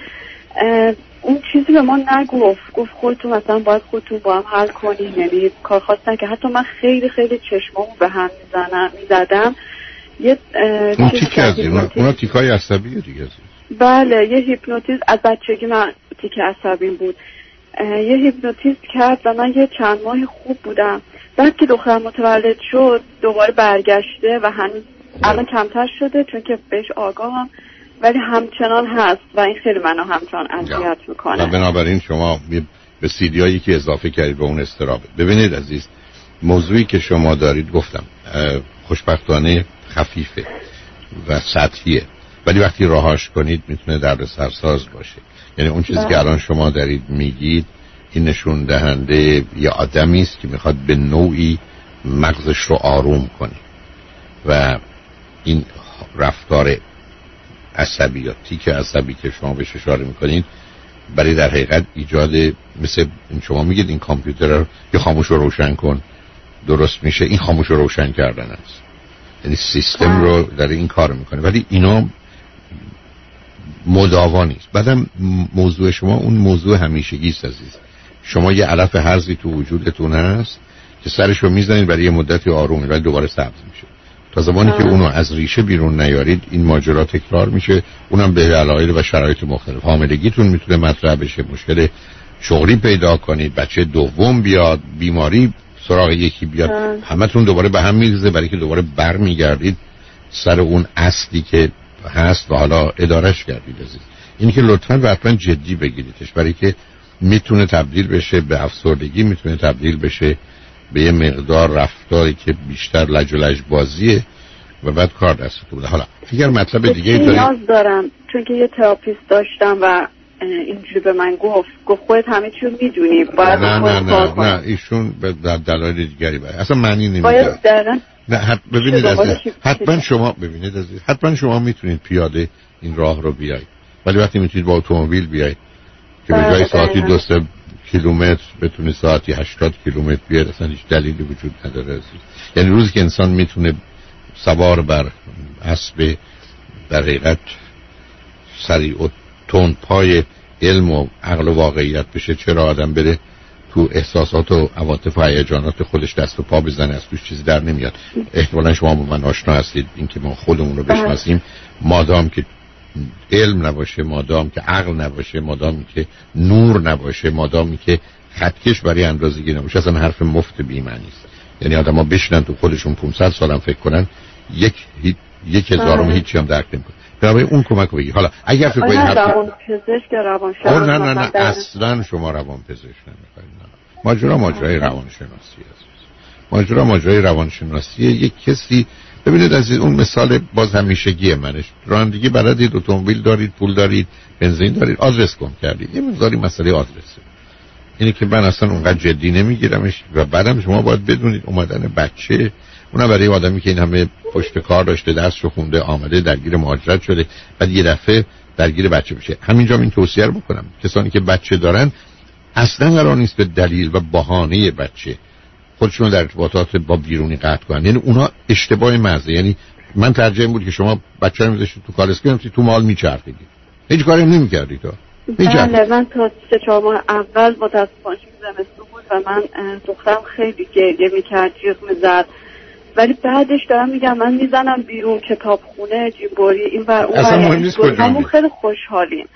D: اون چیزی به ما نگفت، گفت خودتون مثلا باید خودتون با هم حل کنین، یعنی کار خواستن که حتی من خیلی خیلی چشمامو به هم میزدم. یه
B: اون تیکه از اونا تیکای عصبیه دیگه.
D: بله یه هیپنوتیزم از بچگی من تیکه عصبیم بود، یه هیپنوتیزم کرد و من یه چند ماه خوب بودم. بعد که دخترم متولد شد دوباره برگشته و هنوز الان کمتر شده چون که بهش آگاهم، ولی همچنان هست و این خیلی منو همچنان اذیت میکنه.
B: و بنابراین شما به سیدیایی که اضافه کردید به اون استرابه. ببینید عزیز، موضوعی که شما دارید گفتم خوشبختانه خفیفه و سطحیه، ولی وقتی راهاش کنید میتونه دردسرساز باشه. یعنی اون چیزی که الان شما دارید میگید این نشون دهنده یه آدمی است که میخواد به نوعی مغزش رو آروم کنه و این رفتار عصبی یا تیک عصبی که شما بهش اشاره میکنید برای در حقیقت ایجاد مثل شما میگید این کامپیوتر رو یا خاموش رو روشن کن درست میشه، این خاموش رو روشن کردن است، یعنی سیستم رو در این کار میکنه، ولی اینا مداوا نیست. بعدم موضوع شما اون موضوع همیشگی است عزیز. شما یه علف هرزی تو وجودتون هست که سرش رو میزنید برای یه مدتی آرومه ولی دوباره سبز میشه. تا زمانی که اونو از ریشه بیرون نیارید این ماجرا تکرار میشه، اونم به دلایل و شرایط مختلف. حاملگیتون میتونه مطرح بشه، مشکل شغلی پیدا کنید، بچه دوم بیاد، بیماری سراغ یکی بیاد، همتون دوباره به هم میریزه برای که دوباره برمیگردید سر اون اصلی که هست و حالا ادارش کردید عزیز. این که لطفاً و حتما جدی بگیریدش، برای که میتونه تبدیل بشه به افسردگی، میتونه تبدیل بشه به یه مقدار رفتاری که بیشتر لج و لج بازیه و بعد کار دستتون بوده. حالا اگر مطلب دیگه دارید
D: نیاز دارم چون که یه تراپیست داشتم و
C: اینجوری به من گفت خودت همه چیو میدونی باید
B: نه ایشون به دلایل دیگری باید اصلا معنی نمیده. نه ببینید عزیز، حتما شما میتونید پیاده این راه رو بیایید، ولی وقتی میتونید با اتومبیل بیایید که به جای ساعتی 2 کیلومتر بتونید ساعتی 80 کیلومتر بیاید، اصلا هیچ دلیلی وجود نداره عزیز. یعنی روزی که انسان میتونه سوار بر اسب در حقیقت سریع و تند پای علم و عقل و واقعیت بشه، چرا آدم بره تو احساسات و عواطف و هیجانات خودش دست و پا بزنه؟ از توش چیزی در نمیاد. احتمالاً شما با من آشنا هستید، اینکه ما خودمون رو بشناسیم، مادام که علم نباشه، مادام که عقل نباشه، مادام که نور نباشه، مادامی که خطکش برای اندازه‌گیری نباشه، اصلا حرف مفت بی معنی است. یعنی آدم‌ها بشنن تو خودشون 500 سالم فکر کنن 1000 هیچی هم درک نمی‌کنن. برای اون کمک بگی. حالا اگر فکر کنید
C: روان پزشک یا روانشناس،
B: نه اصلا شما روان پزشک نمی‌خواید. ماجرای روانشناسی است. ماجرای روانشناسی یک کسی. ببینید عزیز، اون مثال باز همیشگیه منش. رانندگی بلدید، اتومبیل دارید، پول دارید، بنزین دارید، آدرس گم کردید. یه مقداری مسئله آدرسه. اینه که من اصلا اونقدر جدی نمیگیرمش و بعدم شما باید بدونید اومدن بچه، اونم برای آدمی که این همه پشت کار داشته، درسشو خونده، آمده درگیر مهاجرت شده، بعد یه دفعه درگیر بچه بشه. همینجا این توصیه رو میکنم کسانی که بچه دارن اصلا قرار نیست به دلیل و بهانه بچه خودشون در ارتباطات با بیرونی قطع کنن. یعنی اونا اشتباه محض. یعنی من ترجیح بود که شما بچه رو میذاشتید تو کالسکه، تو مال میچرخیدید، هیچ کاری نمیکردید.
C: بله، من تا 3-4 ماه اول متاسفانه زمستون بود و من دخترم خیلی گریه میکرد، جیغ میزد، ولی بعدش دارم میگم من میزنم بیرون، کتابخونه، جیمبوری، این ور اون ور، همون خیلی خوشحالیم.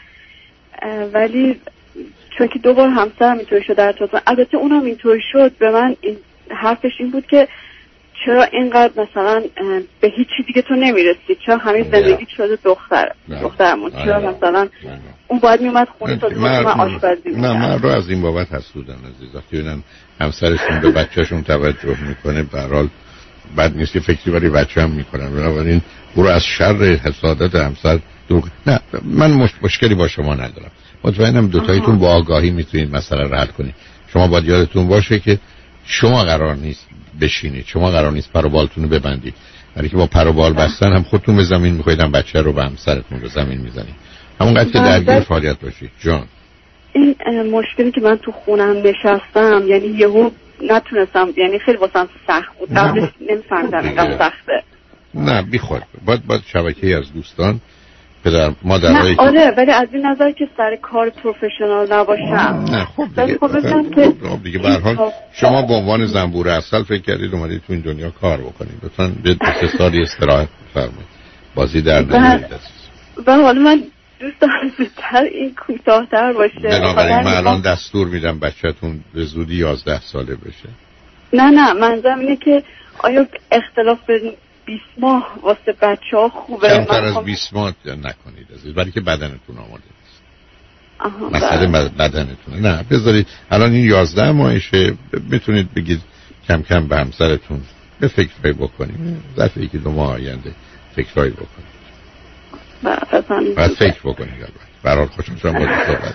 C: ولی چون که 2 بار همسرم اینطوری شد در طول، البته اونم اینطوری شد، به من این حرفش این بود که چرا اینقدر مثلا به هیچ چیزی دیگه تو نمیرسی، چرا همین زندگی شده دخترمون، چرا مثلا اون باید میومد خونه تا من آشپزی می‌کرد.
B: نه من رو از این بابت حسودن عزیز. وقتی ببینن همسرشون به بچه‌شون توجه میکنه، به هر حال بد نیست که فکری برای بچه هم میکنن. بنابراین برو از شر حسادت همسر دور. نه من مشکلی با شما ندارم. مطمئنم دوتاییتون با آگاهی میتونید مسئله رو حل کنید. شما باید یادتون باشه که شما قرار نیست بشینید، شما قرار نیست پر و بالتون رو ببندید، ولی که با پر و بال بستن هم خودتون به زمین میخواید، هم بچه رو به همسرتون به زمین میزنید. همونقدر که درگیر فعالیت باشید. جان
C: این مشکلی که من تو خونم نشستم، یعنی یهو نتونستم، یعنی خیلی واسم سخت بود، قبلش نمیفهمیدم اینقدر سخته.
B: نه بیخود باید شبکه‌ای از دوستان، پدر مادرایی،
C: آره، ولی از این نظر که سر کار پروفشنال نباشم.
B: نه خب دیگه به هر حال شما به عنوان زنبور اصل فکر کردید اومدید تو این دنیا کار بکنید، لطفاً به 2 سالی استراحت بفرمایید، بازی در نمیارید عزیز.
C: حالا من دوست دارم زودتر این کوتاه‌تر باشه.
B: بنابراین من الان دستور میدم بچه‌تون به زودی 11 ساله بشه.
C: نه منظورم اینه که آیا اختلاف بین 20 ماه واسه بچه‌ها خوبه؟
B: کمتر از 20 ماه نکنید عزیز، برای که بدنتون آماده نیست. مسئله بدنتونه. نه بذارید الان این 11 ماهشه، میتونید بگید کم کم به همسرتون به فکرایی بکنید، ظرف 1-2 ماه آینده فکرایی بکنید. بعد فکر بکنید. برای خوشم شما باید صحبت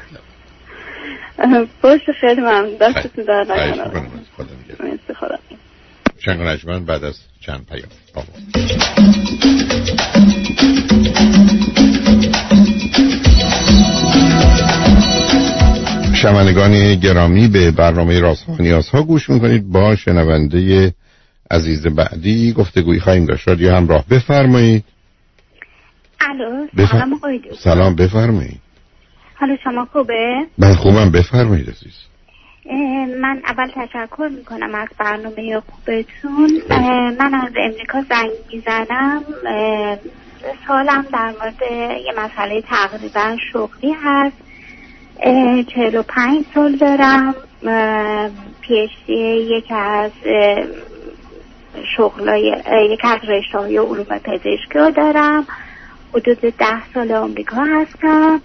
C: کنم. باشه، خیلی ممنون، دستتون در نکنم. خدا
B: شنگ و نجمن بعد از چند پیام شنوندگان گرامی به برنامه رازها و نیازها گوش میکنید. با شنونده عزیز بعدی گفتگویی خواهیم داشت. رادیو همراه، بفرمایید.
E: الو، سلام آقای دکتر.
B: سلام، بفرمایید.
E: حالا شما خوبه؟
B: من خوبم، بفرمایید عزیز.
E: من اول تشکر میکنم از برنامه خوبتون. من از امریکا زنگ میزنم. سوالم در مورد یه مسئله تقریبا شغلی هست. 45 سال دارم. PhD یکی از رشته‌های علوم پزشکی رو دارم. حدود 10 سال آمریکا هستم.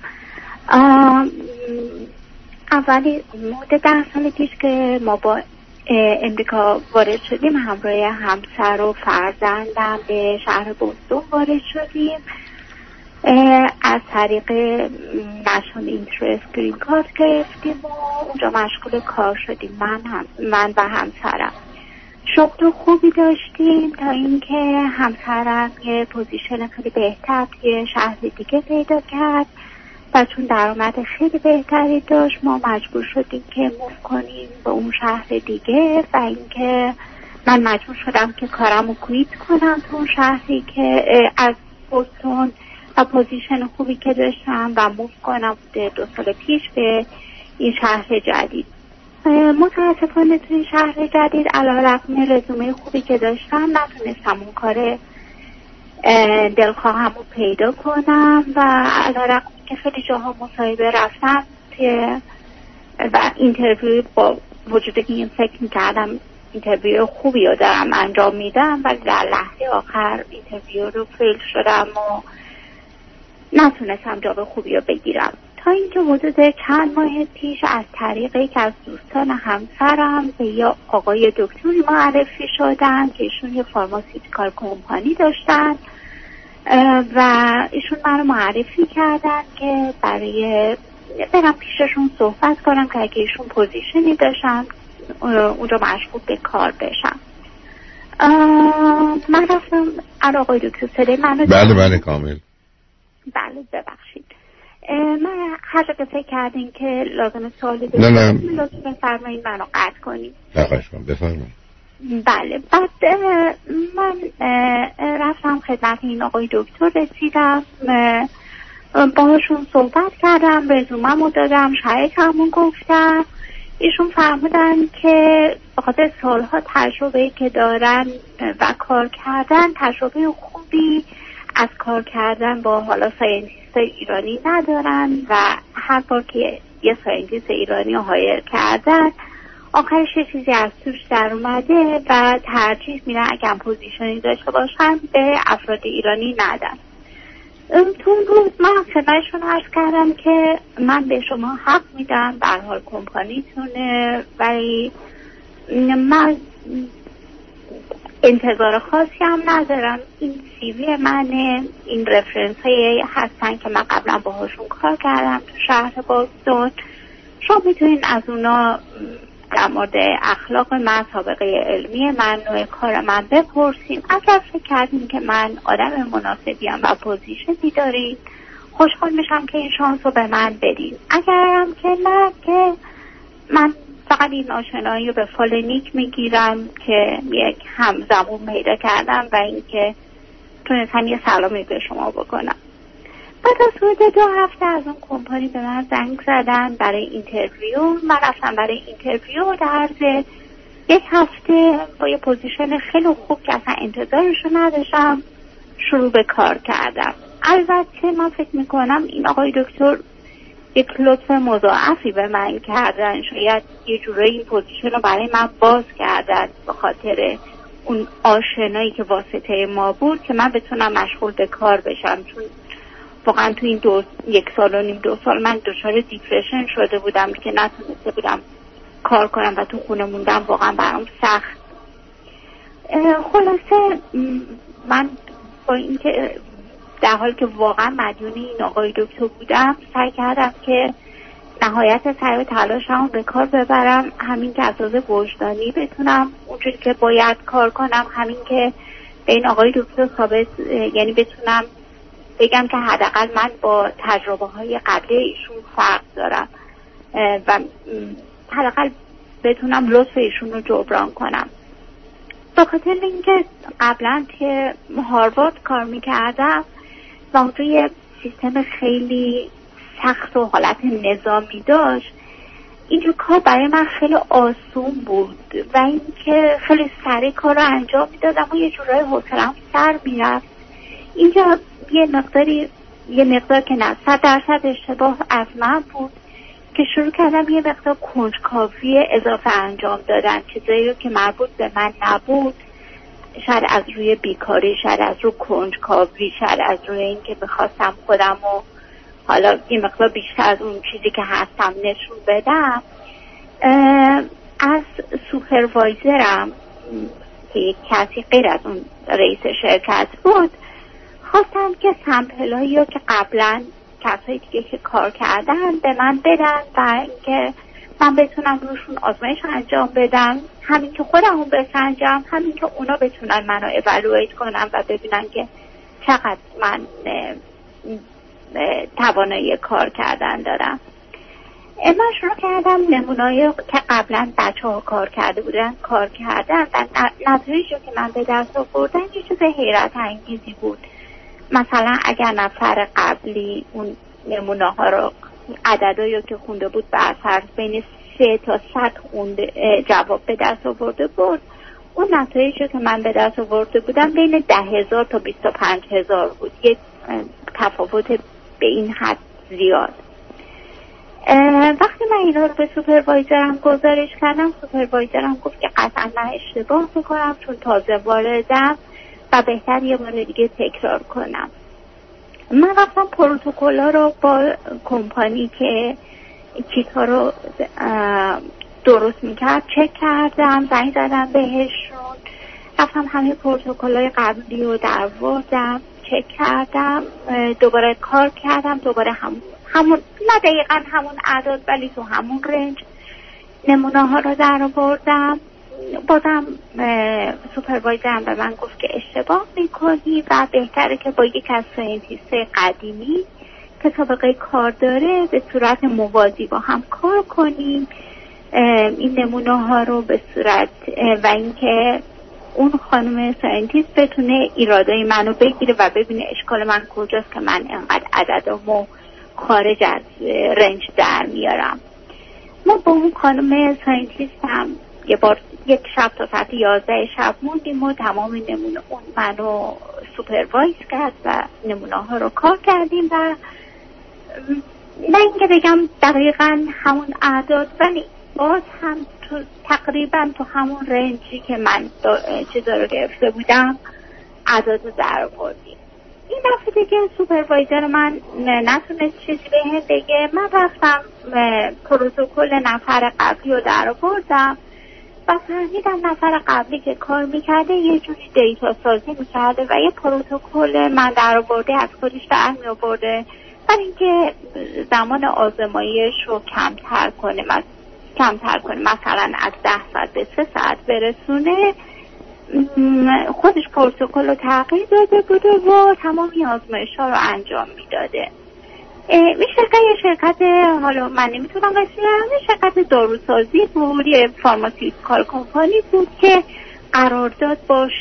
E: اولی مدت 10 سال پیش که ما با امریکا وارد شدیم، همراه همسر و فرزندم به شهر بوستون وارد شدیم. از طریق نشنال اینترست گرین کارت گرفتیم و اونجا مشغول کار شدیم، من و همسرم. شغل خوبی داشتیم تا اینکه همسرم یه پوزیشن خیلی بهتر یه شهر دیگه پیدا کرد و چون درآمد خیلی بهتری داشت ما مجبور شدیم که موو کنیم به اون شهر دیگه و اینکه من مجبور شدم که کارمو کویت کنم تو اون شهری که از بوستون و پوزیشن خوبی که داشتم و موو کنم 2 سال پیش به این شهر جدید. متاسفانه توی شهر جدید علیرغم رزومه خوبی که داشتم نتونستم اون کار دلخواهمو پیدا کنم و علیرغم که خیلی جاها مصاحبه رفتم و اینترویو با وجود که این فکر میکردم اینترویو خوبی رو دارم انجام میدم ولی در لحظه آخر اینترویو رو فیل شدم و نتونستم جاب خوبی رو بگیرم تا اینکه حدود چند ماه پیش از طریق یکی از دوستان همسرم به یا آقای دکتری معرفی شدن که ایشون یه فارماسیوتیکال کمپانی داشتن و ایشون منو معرفی کردن که برای برم پیششون صحبت کنم که اگه ایشون پوزیشنی داشتن اونجا مشغول به کار بشم. من رفتم آقای دکتر صدای منو
B: بله کامل.
E: بله ببخشید من هر جا که فکر کردین که لازم سوالی
B: نه
E: لازم بفرمایید منو قطع کنید.
B: بفرمایید.
E: بله بعد من رفتم خدمت این آقای دکتر رسیدم باهاشون صحبت کردم رزومه‌مو دادم شرایطمو گفتم ایشون فرمودن که بخاطر سالها تجربه‌ای که دارن و کار کردن تجربه خوبی از کار کردن با حالا ساینتیست ایرانی ندارن و هر بار که یه ساینتیست ایرانی رو هایر کردن آخرش یه چیزی از توش در اومده و ترجیح میدن اگه پوزیشنی داشته باشن به افراد ایرانی ندن. تو اون روز من خدمتشون عرض کردم که من به شما حق میدم به هر حال کمپانیتونه ولی من انتظار خاصی هم ندارم این CV منه این رفرنس های هستن که من قبلا باهاشون کار کردم تو شهر بوستون شما میتونین از اونا در مورد اخلاق من سابقه علمی من نوع کار من بپرسیم اگر فکر کردین که من آدم مناسبیم و پوزیشنی دارین خوشحال میشم که این شانس رو به من بدین اگرم که نه که من فقط این آشنایی رو به فال نیک میگیرم که یک همزمان پیدا کردم و اینکه تونستم یه سلامی به شما بکنم. بعد از حدود 2 هفته از اون کمپانی به من زنگ زدن برای اینترویو. من رفتم برای اینترویو در عرض 1 هفته با یه پوزیشن خیلی خوب که اصلا انتظارشو نداشتم شروع به کار کردم. البته من فکر میکنم این آقای دکتر یک لطف مضاعفی به من کردن شاید یه جورایی این پوزیشن رو برای من باز کردن به خاطر اون آشنایی که واسطه ما بود که من بتونم مشغول به کار بشم چون واقعا تو این 1 سال و نیم 2 سال من دچار دیپرشن شده بودم که نتونسته بودم کار کنم و تو خونه موندم واقعا برام سخت. خلاصه من با اینکه در حال که واقعا مدیون این آقای دکتر بودم سعی کردم که نهایت سعی و تلاشمو به کار ببرم همین که اساس وجدانی بتونم اونجوری که باید کار کنم همین که به این آقای دکتر ثابت یعنی بتونم بگم که حداقل من با تجربه های قبلی ایشون فرق دارم و حداقل بتونم لطف ایشون رو جبران کنم. به خاطر اینکه قبلا که هاروارد کار میکردم و اونجا یه سیستم خیلی سخت و حالت نظامی داشت اینجا کار برای من خیلی آسون بود و اینکه خیلی سریع کار رو انجام میدادم و یه جورای حوصله‌ام سر میرفت. اینجا یه مقدار که نه 100% اشتباه از من بود که شروع کردم یه مقدار کنجکاوی اضافه انجام دادن چیزایی رو که مربوط به من نبود شاید از روی بیکاری شاید از روی کنجکاوی شاید از روی این که بخواستم خودم و حالا یه مقدار بیشتر از اون چیزی که هستم نشون بدم. از سوپروایزرم که یک کسی غیر از اون رئیس شرکت بود خواستم که سمپل‌هایی رو که قبلا کسایی دیگه که کار کردن به من بدن و اینکه من بتونم روشون آزمایش انجام بدم، همین که خودمون بسنجم، همین که اونا بتونن منو اولویت کنن و ببینن که چقدر من توانایی کار کردن دارم. من شروع کردم نمونه‌ای که قبلا بچه‌ها کار کرده بودن کار کردن و نتایجی که من به دست آوردم یه چیز حیرت انگیزی بود. مثلا اگر نفر قبلی اون نمونه‌ها رو عددهایی که خونده بود بر فرض بین 3 تا 100 جواب به دست آورده بود، اون نتایجی که من به دست آورده بودم بین 10,000 تا 25,000 بود. یک تفاوت به این حد زیاد. وقتی من اینا رو به سوپروایزرم گزارش کردم، سوپروایزرم گفت که قطعا من اشتباه میکنم چون تازه واردم و بهتر یه بار دیگه تکرار کنم. من رفتم پروتکل‌ها رو با کمپانی که کیت‌ها رو درست میکرد چک کردم، زنگ زدم بهشون، رفتم همه پروتکل‌های قبلی رو درآوردم، چک کردم، دوباره کار کردم، دوباره همون نه دقیقا همون اعداد ولی تو همون رنج نمونه ها رو در آوردم. بازم سوپروایزرم به من گفت که اشتباه میکنی و بهتره که با یک از ساینتیست قدیمی که سابقه کار داره به صورت موازی با هم کار کنیم این نمونه ها رو به صورت و اینکه اون خانم ساینتیست بتونه ایرادای منو بگیره و ببینه اشکال من کجاست که من انقدر عددامو خارج از رنج در میارم. ما با اون خانم ساینتیست هم یک شب تا ساعت 11 شب موندیم و تمام نمونه اون منو سوپروایز کرد و نمونه ها رو کار کردیم و نه اینکه بگم دقیقا همون اعداد ولی باز هم تقریبا تو همون رنجی که من چیزا رو گرفته بودم اعداد رو در آوردیم. این دفعه دیگه سوپروایزر من نتونست چیزی بهم بگه. من رفتم پروتکل نفر قبلی رو در آوردم و فهمیدم نفر قبلی که کار میکرده یه جوری دیتا سازی میکرده و یه پروتکل من در آورده از خودش در می آورده برای اینکه زمان آزمایش رو کمتر کنه مثلا از 10 ساعت به 3 ساعت برسونه. خودش پروتکل رو تغییر داده بوده و تمامی آزمایش ها رو انجام میداده. این شرکت حالا من نمیتونم بسیارم شرکت داروسازی بود، یه فارماسیوتیکال کمپانی بود که قرارداد باش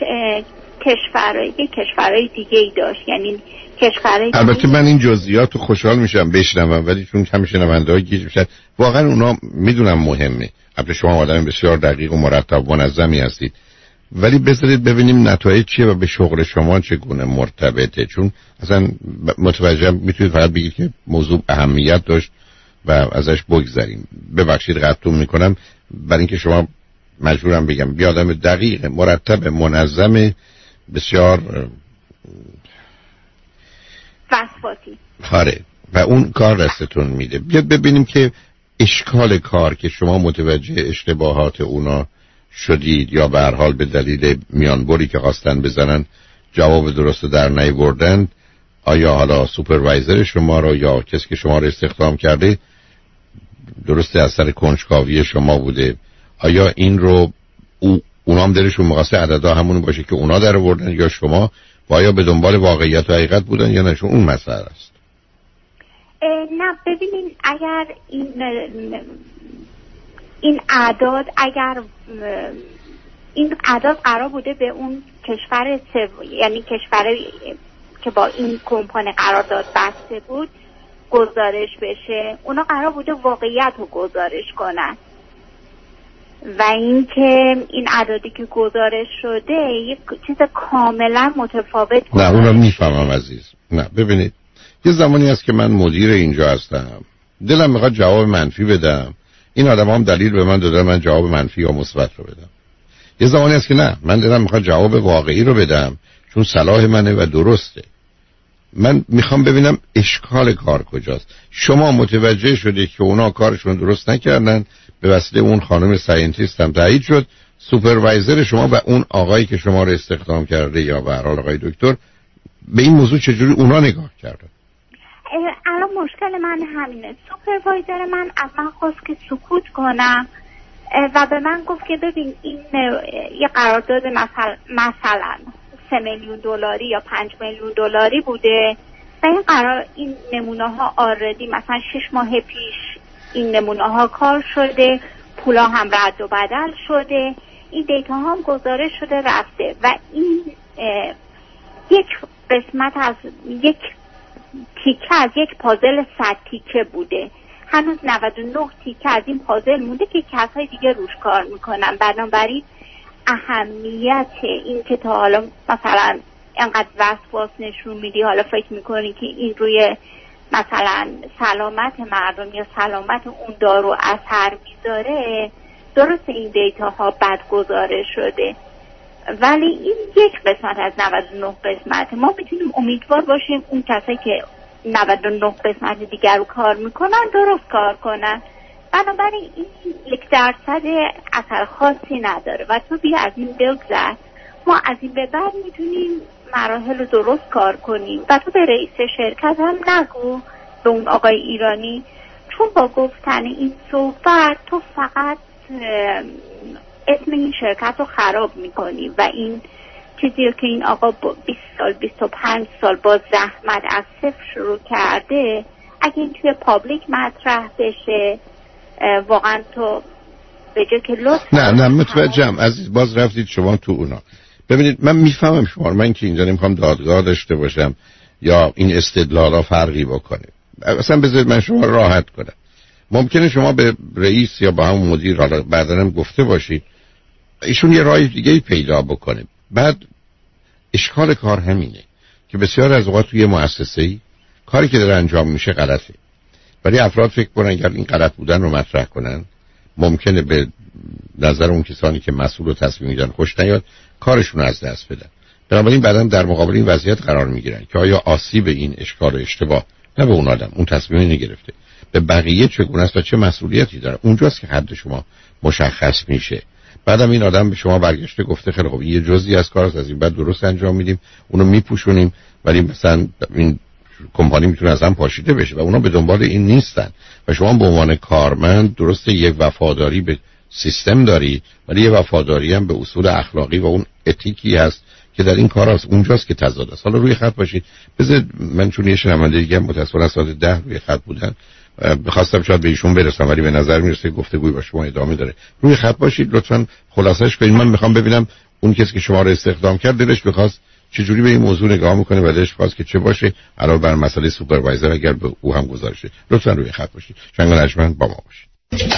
E: کشورهای دیگه ای داشت، یعنی کشورهای
B: البته من این جزئیات رو خوشحال میشم بشنوم ولی چون کم شنونده‌ها گیج میشن واقعا اونا میدونم مهمه. البته شما آدم بسیار دقیق و مرتب و منظمی هستید ولی بذارید ببینیم نتایج چیه و به شغل شما چگونه مرتبطه، چون اصلا متوجه میتونید فقط بگید که موضوع اهمیت داشت و ازش بگذریم. ببخشید قطعتون میکنم برای اینکه شما مجبورم بگم بیا آدم دقیق مرتب منظم بسیار
E: وسواسی
B: آره و اون کار دستتون میده. بیاد ببینیم که اشکال کار که شما متوجه اشتباهات اونا شدید یا به هر حال به دلیل میانبری که خواستن بزنن جواب درست در نیاوردن، آیا حالا سوپروایزر شما رو یا کسی که شما رو استخدام کرده درسته از سر کنجکاوی شما بوده، آیا این رو اونا هم دلشون می‌خواسته عددا همون باشه که اونا در آوردن یا شما و آیا به دنبال واقعیت و حقیقت بودن یا نه؟ چون اون مسئله است.
E: نه ببینین اگر این اعداد قرار بوده به اون کشور یعنی کشوری که با این کمپانی قرارداد بسته بود گزارش بشه، اونا قرار بوده واقعیت رو گزارش کنن و اینکه این اعدادی که گزارش شده یک چیز کاملا متفاوت.
B: نه اون رو میفهمم عزیز. نه ببینید یه زمانی هست که من مدیر اینجا هستم، دلم میخواد جواب منفی بدم، این آدم هم دلیل به من دادن من جواب منفی یا مثبت رو بدم. یه زمانی هست که نه من دلم میخواد جواب واقعی رو بدم چون صلاح منه و درسته. من میخوام ببینم اشکال کار کجاست. شما متوجه شدید که اونا کارشون درست نکردن، به واسطه اون خانم ساینتیست هم تایید شد، سوپروایزر شما و اون آقایی که شما رو استخدام کرده یا به هر حال آقای دکتر به این موضوع چجوری اونا نگاه کردن؟
E: الان مشکل من همینه. سوپروایزر من از من خواست که سکوت کنم و به من گفت که ببین این یه قرارداد مثلا 3 میلیون دلاری یا 5 میلیون دلاری بوده و این نمونه ها آردی مثلا 6 ماه پیش این نمونه ها کار شده، پولا هم رد و بدل شده، این دیتا هم گزارش شده رفته و این یک قسمت از یک تیکه از یک پازل 100 تیکه بوده. هنوز 99 تیکه از این پازل مونده که کسای دیگه روش کار میکنن. بنابراین اهمیت این که تا حالا مثلا انقدر وسواس نشون میدی، حالا فکر میکنی که این روی مثلا سلامت مردم یا سلامت اون دارو اثر میذاره، درسته این دیتا ها بد گزارش شده ولی این یک قسمت از 99 قسمت. ما میتونیم امیدوار باشیم اون کسایی که 99 قسمت دیگر رو کار میکنن درست کار کنن. بنابراین این 1% اثر خاصی نداره و تو بیا از این بگذر، ما از این به بعد میتونیم مراحل رو درست کار کنیم. و تو به رئیس شرکت هم نگو، به اون آقای ایرانی، چون با گفتن این صحبت تو فقط اسم این شرکت رو خراب میکنی و این چیزی که این آقا 20 سال 25 سال با زحمت از صفر شروع کرده، اگه این توی پابلیک مطرح بشه واقعا تو به جای که لطف
B: نه متوجهم عزیز، باز رفتید شما تو اونا. ببینید من میفهمم شما، من که اینجا نمیخوام دادگاه داشته باشم یا این استدلالا فرقی بکنه. اصلا بذارید من شما راحت کنم. ممکنه شما به رئیس یا با هم مدیر حالا بعداً گفته باشید ایشون یه راه دیگه پیدا بکنه. بعد اشکال کار همینه که بسیار از اوقات توی مؤسسه‌ای کاری که داره انجام میشه غلطه، ولی افراد فکر کنن اگر این غلط بودن رو مطرح کنن ممکنه به نظر اون کسانی که مسئول و تصمیم میگیرن خوش نیاد، کارشون رو از دست بدن. بنابراین بعداً در مقابل این وضعیت قرار میگیرن که آیا آسیب این اشکال و اشتباه نه به اون آدم اون تصمیمی نگرفته، به بقیه چگونه است و چه مسئولیتی داره. اونجاست که حد شما مشخص میشه. بعدم این آدم به شما برگشته گفته خیلی خوب یه جزئی از کار از این بعد درست انجام میدیم، اونو میپوشونیم، ولی مثلا این کمپانی میتونه از هم پاشیده بشه و اونا به دنبال این نیستن و شما به عنوان کارمند درسته یک وفاداری به سیستم داری ولی یه وفاداری هم به اصول اخلاقی و اون اتیکی هست که در این کار هست. اونجاست که تضاد است. حالا روی خط باشید. بذار من چون یه شنونده دیگه متأسفانه ساعت 10 روی خط بودن بخواستم شاید به ایشون برسم ولی به نظر میرسه گفتگوی با شما ادامه داره. روی خط باشید لطفاً خلاصش کنید. من میخوام ببینم اون کسی که شما رو استخدام کرد دلش بخواست چجوری به این موضوع نگاه میکنه و دلش خواست که چه باشه علاوه بر مسئله سوپروایزر اگر به او هم گذاشته. لطفاً روی خط باشید. شنگ نجمن با ما باشید.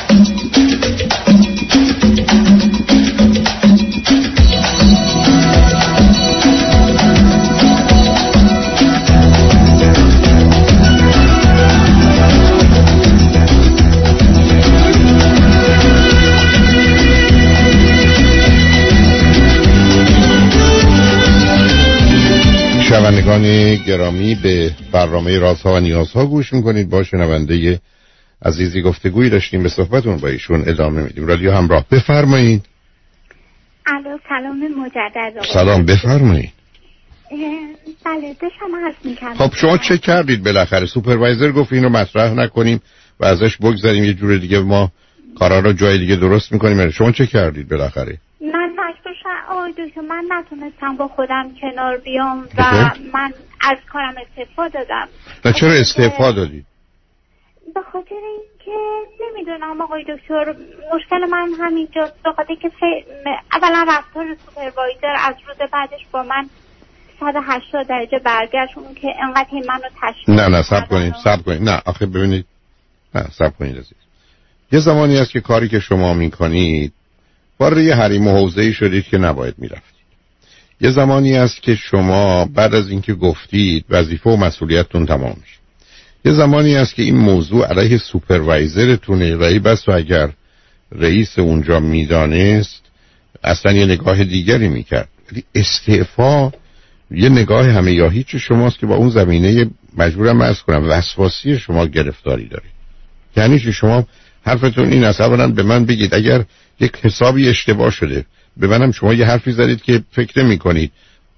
B: شنوندگان گرامی به برنامه رازها و نیازها گوش میکنید. با شنونده عزیزی گفتگویی داشتیم، به صحبتون با ایشون ادامه میدیم. رادیو همراه، بفرمایید.
E: الو سلام مجدد.
B: سلام بفرمایید.
E: بله داشتم عرض می‌کردم.
B: خب شما چه کردید بالاخره؟ سوپروایزر گفت اینو مطرح نکنیم و ازش بگذاریم یه جور دیگه ما کارا رو جای دیگه درست میکنیم. شما چه کردید بالاخره؟
E: دکتر من نتونستم با خودم کنار بیام و من از کارم استعفا دادم.
B: و چرا استعفا دادید؟
E: به خاطر اینکه نمیدونم آقای دکتر، مشکل من همینجاست. به خاطر که اولا رفتار سوپروایزر از روز بعدش با من 180 درجه برگشت، اون که انقدر منو تشویق.
B: نه صبر کنید. نه آخه ببینید، نه صبر کنید عزیز. یه زمانی هست که کاری که شما میکنید وارد یه حریم و حوزه‌ای شدید که نباید میرفتید. یه زمانی است که شما بعد از اینکه گفتید وظیفه و مسئولیتتون تمام میشه. یه زمانی است که این موضوع علیه سوپروایزرتونه و بس و اگر رئیس اونجا میدانست اصلا یه نگاه دیگری میکرد. ولی استعفا یه نگاه همه یا هیچ شماست که با اون زمینه مجبورم عرض کنم وسواسی شما گرفتاری داره. یعنی که شما حرفتون این است اولا به من بگید اگر یک حسابی اشتباه شده، به منم شما یه حرفی زدید که فکر نمی کنید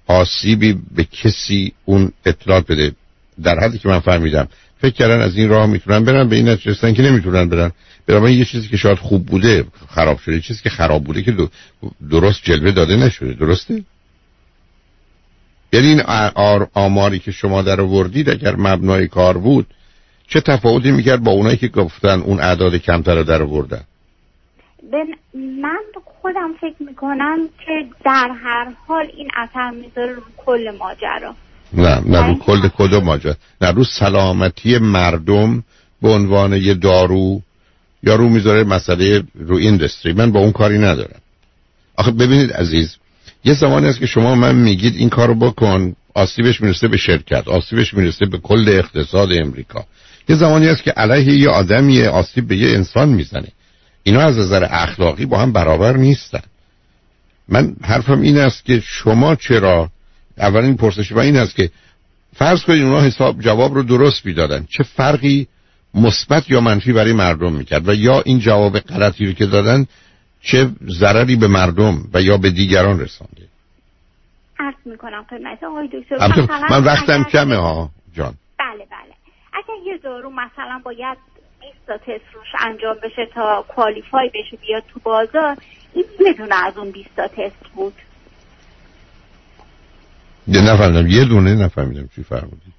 B: آسیبی به کسی اون اطلاعات بده. در حدی که من فهمیدم فکر کردن از این راه میتونن برن، به این نتیجه رسیدن که نمیتونن برن. برای یه چیزی که شاید خوب بوده خراب شده، چیزی که خراب بوده که درست جلوه داده نشده. درسته؟ یعنی این آماری که شما در آوردید اگر مبنای کار بود چه تفاوتی میکرد با اونایی که گفتن اون اعداد کمتر رو در آوردن؟
E: من خودم فکر میکنم که در هر حال این اثر میذاره رو کل ماجرا.
B: نه رو کل ماجرا، نه رو سلامتی مردم به عنوان یه دارو، یا رو میذاره مسئله رو ایندستری. من با اون کاری ندارم. آخه ببینید عزیز، یه زمانی هست که شما من میگید این کارو بکن، آسیبش میرسه به شرکت، آسیبش میرسه به کل اقتصاد امریکا. یه زمانی هست که علیه یه آدمی آسیب به یه انسان میزنه. اینا از نظر اخلاقی با هم برابر نیستن. من حرفم این است که شما چرا، اولین پرسش من این است که فرض کنید اونا حساب جواب رو درست میدادن، چه فرقی مثبت یا منفی برای مردم میکرد؟ و یا این جواب غلطی رو که دادن چه ضرری به مردم و یا به دیگران رسانده؟
E: عرض میکنم خدمت آقای دکتر،
B: من وقتم کمه ها جان.
E: بله اگر یه دارو مثلا باید 20 تا تست روش انجام بشه تا کوالیفای بشه بیاد تو بازار، این یه دونه از اون 20 تا تست بود.
B: نفهمیدم یه دونه، نفهمیدم چی فرمودی.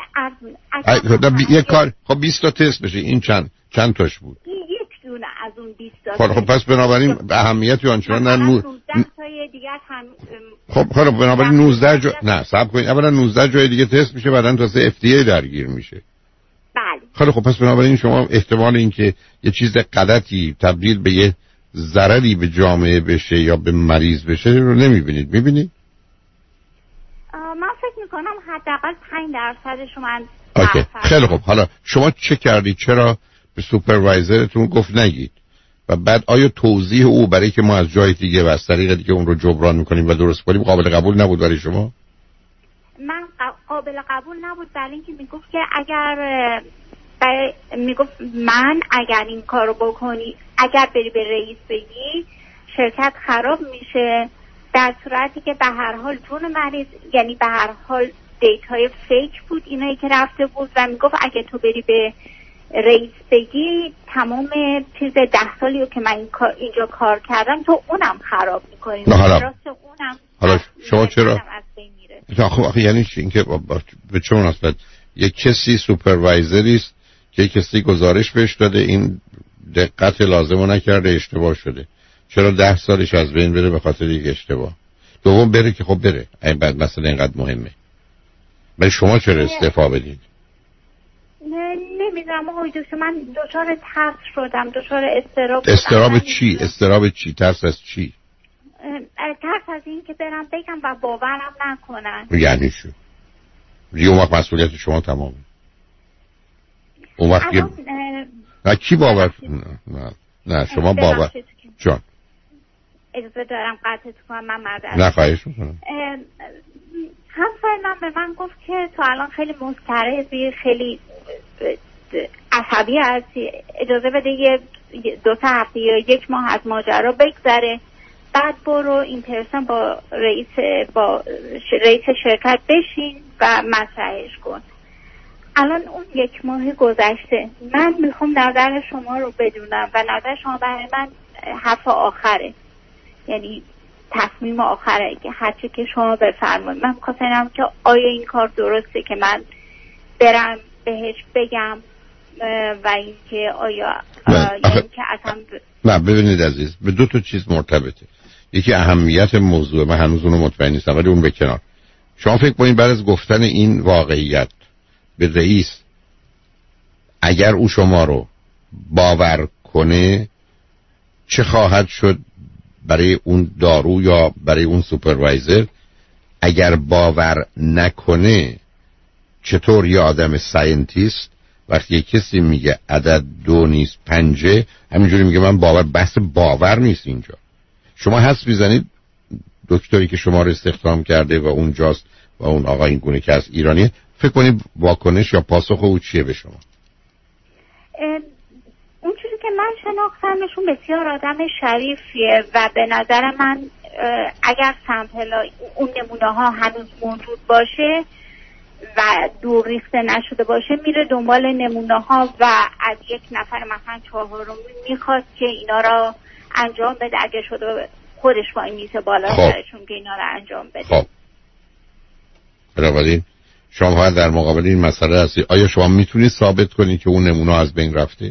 B: یه کار خب 20 تا تست بشه، این چند تاش بود؟
E: یک دونه از اون 20 تا.
B: خب پس بنابراین اهمیتی آنچنان نه
E: 19 تای دیگه هم
B: خب بنابراین 19 جا نه صبر کنید، اولا 19 جای دیگه تست میشه، بعدن تازه FDA درگیر میشه.
E: بله.
B: خب پس بنابراین شما احتمال اینکه یه چیز غلطی تبدیل به یه ضرری به جامعه بشه یا به مریض بشه رو نمیبینید. میبینید؟
E: من فکر میکنم حداقل 5% من.
B: اوکی. خیلی خوب. حالا شما چه کردید؟ چرا به سوپروایزرتون گفت نگید؟ و بعد آیا توضیح او برای که ما از جای دیگه و از طریق دیگه اون رو جبران میکنیم و درست کنیم قابل قبول نبود برای شما؟
E: من قابل قبول نبود، برای اینکه میگفت که اگر این کارو بکنی، اگر بری به رئیس بگی شرکت خراب میشه، در صورتی که به هر حال جون مریض، یعنی به هر حال دیتای فیک بود اینایی که رفته بود، و میگفت اگه تو بری به رئیس بگی تمام چیز 10 سالی رو که من اینجا کار کردم تو اونم خراب میکنی.
B: حالا شما چرا؟ خب یعنی چی؟ اینکه به چه مناسبت یک کسی سوپروایزری است که کسی گزارش بهش داده این دقت لازمو نکرده، اشتباه شده، چرا 10 سالش از بین بره به خاطر یک اشتباه؟ دوم بره که خب بره، این بعد مثلا اینقدر مهمه، ولی شما چرا استعفا بدید؟
E: نمیدونم آقای دکتر، من دچار ترس شدم، دچار اضطراب.
B: استراب چی؟ ترس از چی؟
E: ترس از این که برم بگم و باورم نکنن.
B: یعنی چی؟ اون وقت مسئولیت شما تمامه. اون وقت نه کی باور؟ نه شما باور. جان
E: اجازه دارم قطعت کنم، من معذرت
B: نه خواهش میکنم.
E: همسر من به من گفت که تو الان خیلی مضطربی، خیلی عصبی هستی، اجازه بده یه 2 هفته یا 1 ماه از ماجرا بگذره، بعد برو این پرسن با رئیس شرکت بشین و مطرحش کن. الان اون 1 ماه گذشته، من میخوام نظر شما رو بدونم و نظر شما برای من حرف آخره، یعنی تصمیم آخره که هرچی که شما بفرمایید. من می‌خواستم که آیا این کار درسته که من برم بهش بگم و اینکه آیا یعنی که اصلا
B: نه ببینید عزیز، به 2 چیز مرتبطه. یکی اهمیت موضوع، من هنوز اونو مطمئن نیستم، ولی اون به کنار. شما فکر کنید بعد از گفتن این واقعیت به رئیس، اگر او شما رو باور کنه، چه خواهد شد برای اون دارو یا برای اون سوپروایزر؟ اگر باور نکنه، چطور یه آدم ساینتیست وقتی کسی میگه عدد 2 نیست 5، همینجوری میگه من بحث باور نیست اینجا. شما حدس میزنید دکتری که شما رو استخدام کرده و اونجاست و اون آقا این گونه که از ایرانیه، فکر کنید واکنش یا پاسخ او چیه به شما؟
E: اون چیزی که من شناختمشون بسیار آدم شریفیه و به نظر من اگر سمپل اون نمونه ها هنوز موجود باشه و دور ریخته نشده باشه میره دنبال نمونه ها و از یک نفر مثلا 4 میخواد که اینا را انجام بده، اگه شده خودش وای میسه بالا سرشون که اینا را انجام بده.
B: خب بنابراین شما در مقابل این مسئله هستی. آیا شما میتونید ثابت کنید که اون نمونه از بین رفته؟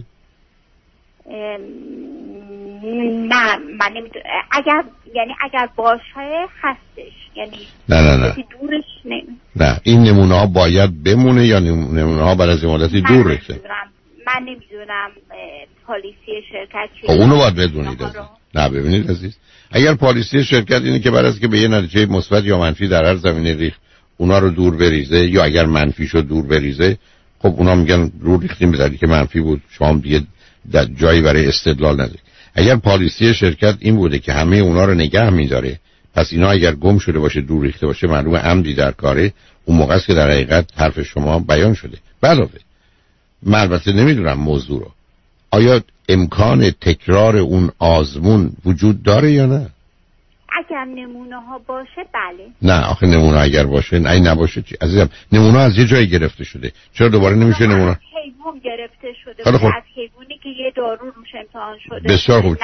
E: نه من نمیدونم. اگر باشه هستش، یعنی
B: نه
E: دورش
B: نه این نمونه ها باید بمونه یا نمونه ها بعد از مدتی دور ریخته؟
E: من نمیدونم پالیسی شرکت چیه.
B: اونو باید بدونید. نه ببینید عزیز، اگر پالیسی شرکت اینه که بعد از که به یه نتیجه مثبت یا منفی در هر زمینه ریخت اونا رو دور بریزه، یا اگر منفی شد دور بریزه، خب اونا میگن دور ریختیم به دلیلی که منفی بود، شما دیگه در جایی برای استدلال ندارید. اگر پالیسی شرکت این بوده که همه اونا رو نگه می‌داره، پس اینا اگر گم شده باشه دور ریخته باشه معلومه عمدی در کاره، اون موقع است که در حقیقت حرف شما بیان شده. علاوه من البته نمیدونم موضوع رو، آیا امکان تکرار اون آزمون وجود داره یا نه؟
E: اگر نمونه ها باشه بله.
B: نه آخه نمونه اگر باشه نه نباشه چی عزیزم، نمونه از یه جایی گرفته شده، چرا دوباره نمیشه نمونه؟
E: حیوان گرفته شده بود، از حیوانی که یه دارو روش امتحان شده.
B: بسیار خوب.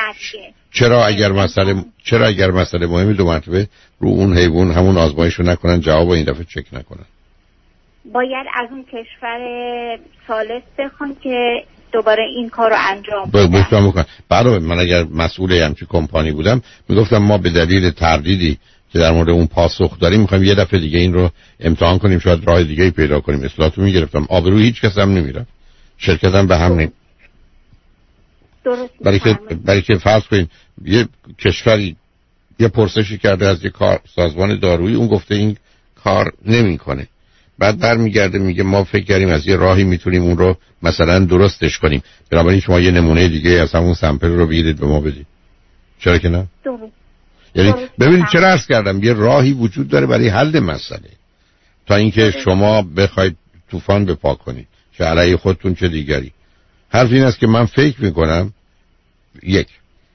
B: چرا اگر مسئله مهمی دو مرتبه رو اون حیوان همون آزمایش رو نکنن، جواب این دفعه چک نکنن؟
E: باید از اون کشور ثالث بخوان که دوباره این کار رو انجام بدن.
B: برای من اگر مسئول همچین کمپانی بودم میگفتم ما به دلیل تردیدی که در مورد اون پاسخ داریم میخوایم یه دفعه دیگه این رو امتحان کنیم، شاید راه دیگه پیدا کنیم. اصلاحاتو میگرفتم، آبروی هیچ کس هم نمیرم، شرکتم به هم نمی. برای که فرض کنیم یه کشوری یه پرسشی کرده از یه سازمان دارویی، اون گفته این کار نمیکنه، بعد برمیگرده میگه ما فکر کردیم از یه راهی میتونیم اون رو مثلا درستش کنیم، بنابراین شما یه نمونه دیگه از همون سامپل رو بگیرید به ما بدید. چرا که نه؟ یعنی ببینید چرا عرض کردم یه راهی وجود داره برای حل مسئله، تا اینکه شما بخواید طوفان بپا کنید چه علیه خودتون چه دیگری. حرف این است که من فکر میکنم یک،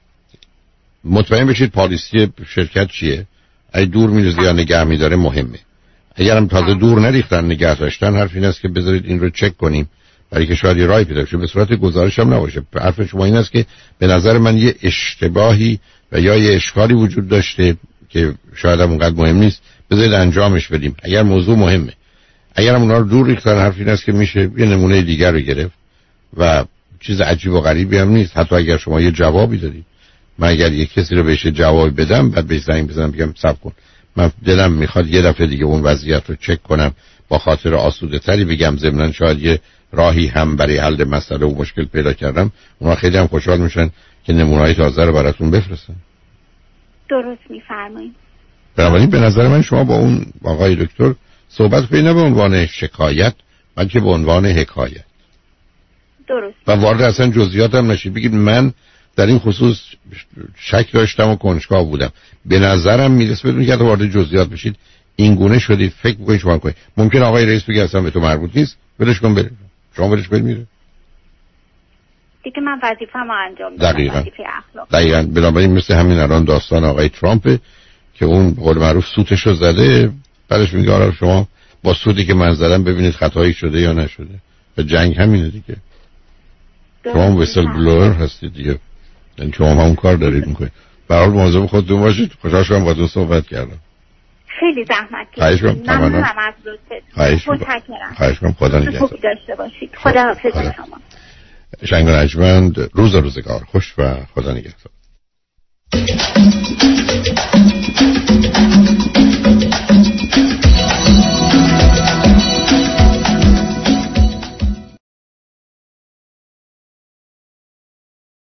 B: مطمئن بشید پالیسی شرکت چیه، اگه دور میریزه یا نگه میداره مهمه. اگرم تازه دور نریختن نگه داشتن، حرف این است که بذارید این رو چک کنیم، برای که شاید یه راهی پیدا شه. به صورت گزارش هم نباشه. حرف شما این است که به نظر من یه اشتباهی و یا یه اشکالی وجود داشته که شاید هم اونقدر مهم نیست، بذارید انجامش بدیم. اگر موضوع مهمه، اگرم اونا رو دور ریختن، حرف این است که میشه یه نمونه دیگر رو گرفت و چیز عجیب و غریبی هم نیست. حتی اگر شما یه جوابی دادید، من اگر یه کسی رو بهش جواب بدم بعد بهش زنگ بزنم بگم صبر کن من دلم میخواد یه دفعه دیگه اون وضعیت رو چک کنم، با خاطر آسوده تری بگم ضمناً شاید یه راهی هم برای حل مسئله و مشکل پیدا کردم، اونا خیلی هم خوشحال میشن که نمونه‌های تازه رو براتون بفرستن.
E: درست میفرمایید.
B: بنابراین به نظر من شما با اون آقای دکتر صحبت کنید، نه به عنوان شکایت بلکه به عنوان حکایت.
E: درست.
B: و وارد اصلا جزئیات هم نشید، بگید من در این خصوص شک داشتم و کنجکاو بودم، به نظرم میرسه بدون که وارد جزئیات بشید این گونه شدید فکر بکنید شما کنید. ممکن آقای رئیس بگه اصلا به تو مربوط نیست، ولش کن بره، شما ولش بر میره
E: دیگه، من وظیفه‌مو انجام میدم.
B: دقیقاً. بنابراین مثل همین الان داستان آقای ترامپ که اون قول معروف سوتشو زده، بعدش میگه آره شما با سوتی که من زدم ببینید خطایی شده یا نشده. و جنگ همینه دیگه، شما ویسل بلور هستید دیگه، یعنی شما هم اون کار دارید میکنید. به هر حال مواظب خودتون باشید. خوشحال شدم باهاتون صحبت کردم.
E: خیلی زحمت
B: کشید.
E: ممنونم از لطفتون.
B: خواهش می‌کنم. خدا نگهدار.
E: خوبی داشته باشید. خدا حافظ شما.
B: شنگ و نجمند، روزگار خوش و خدا نگهدار.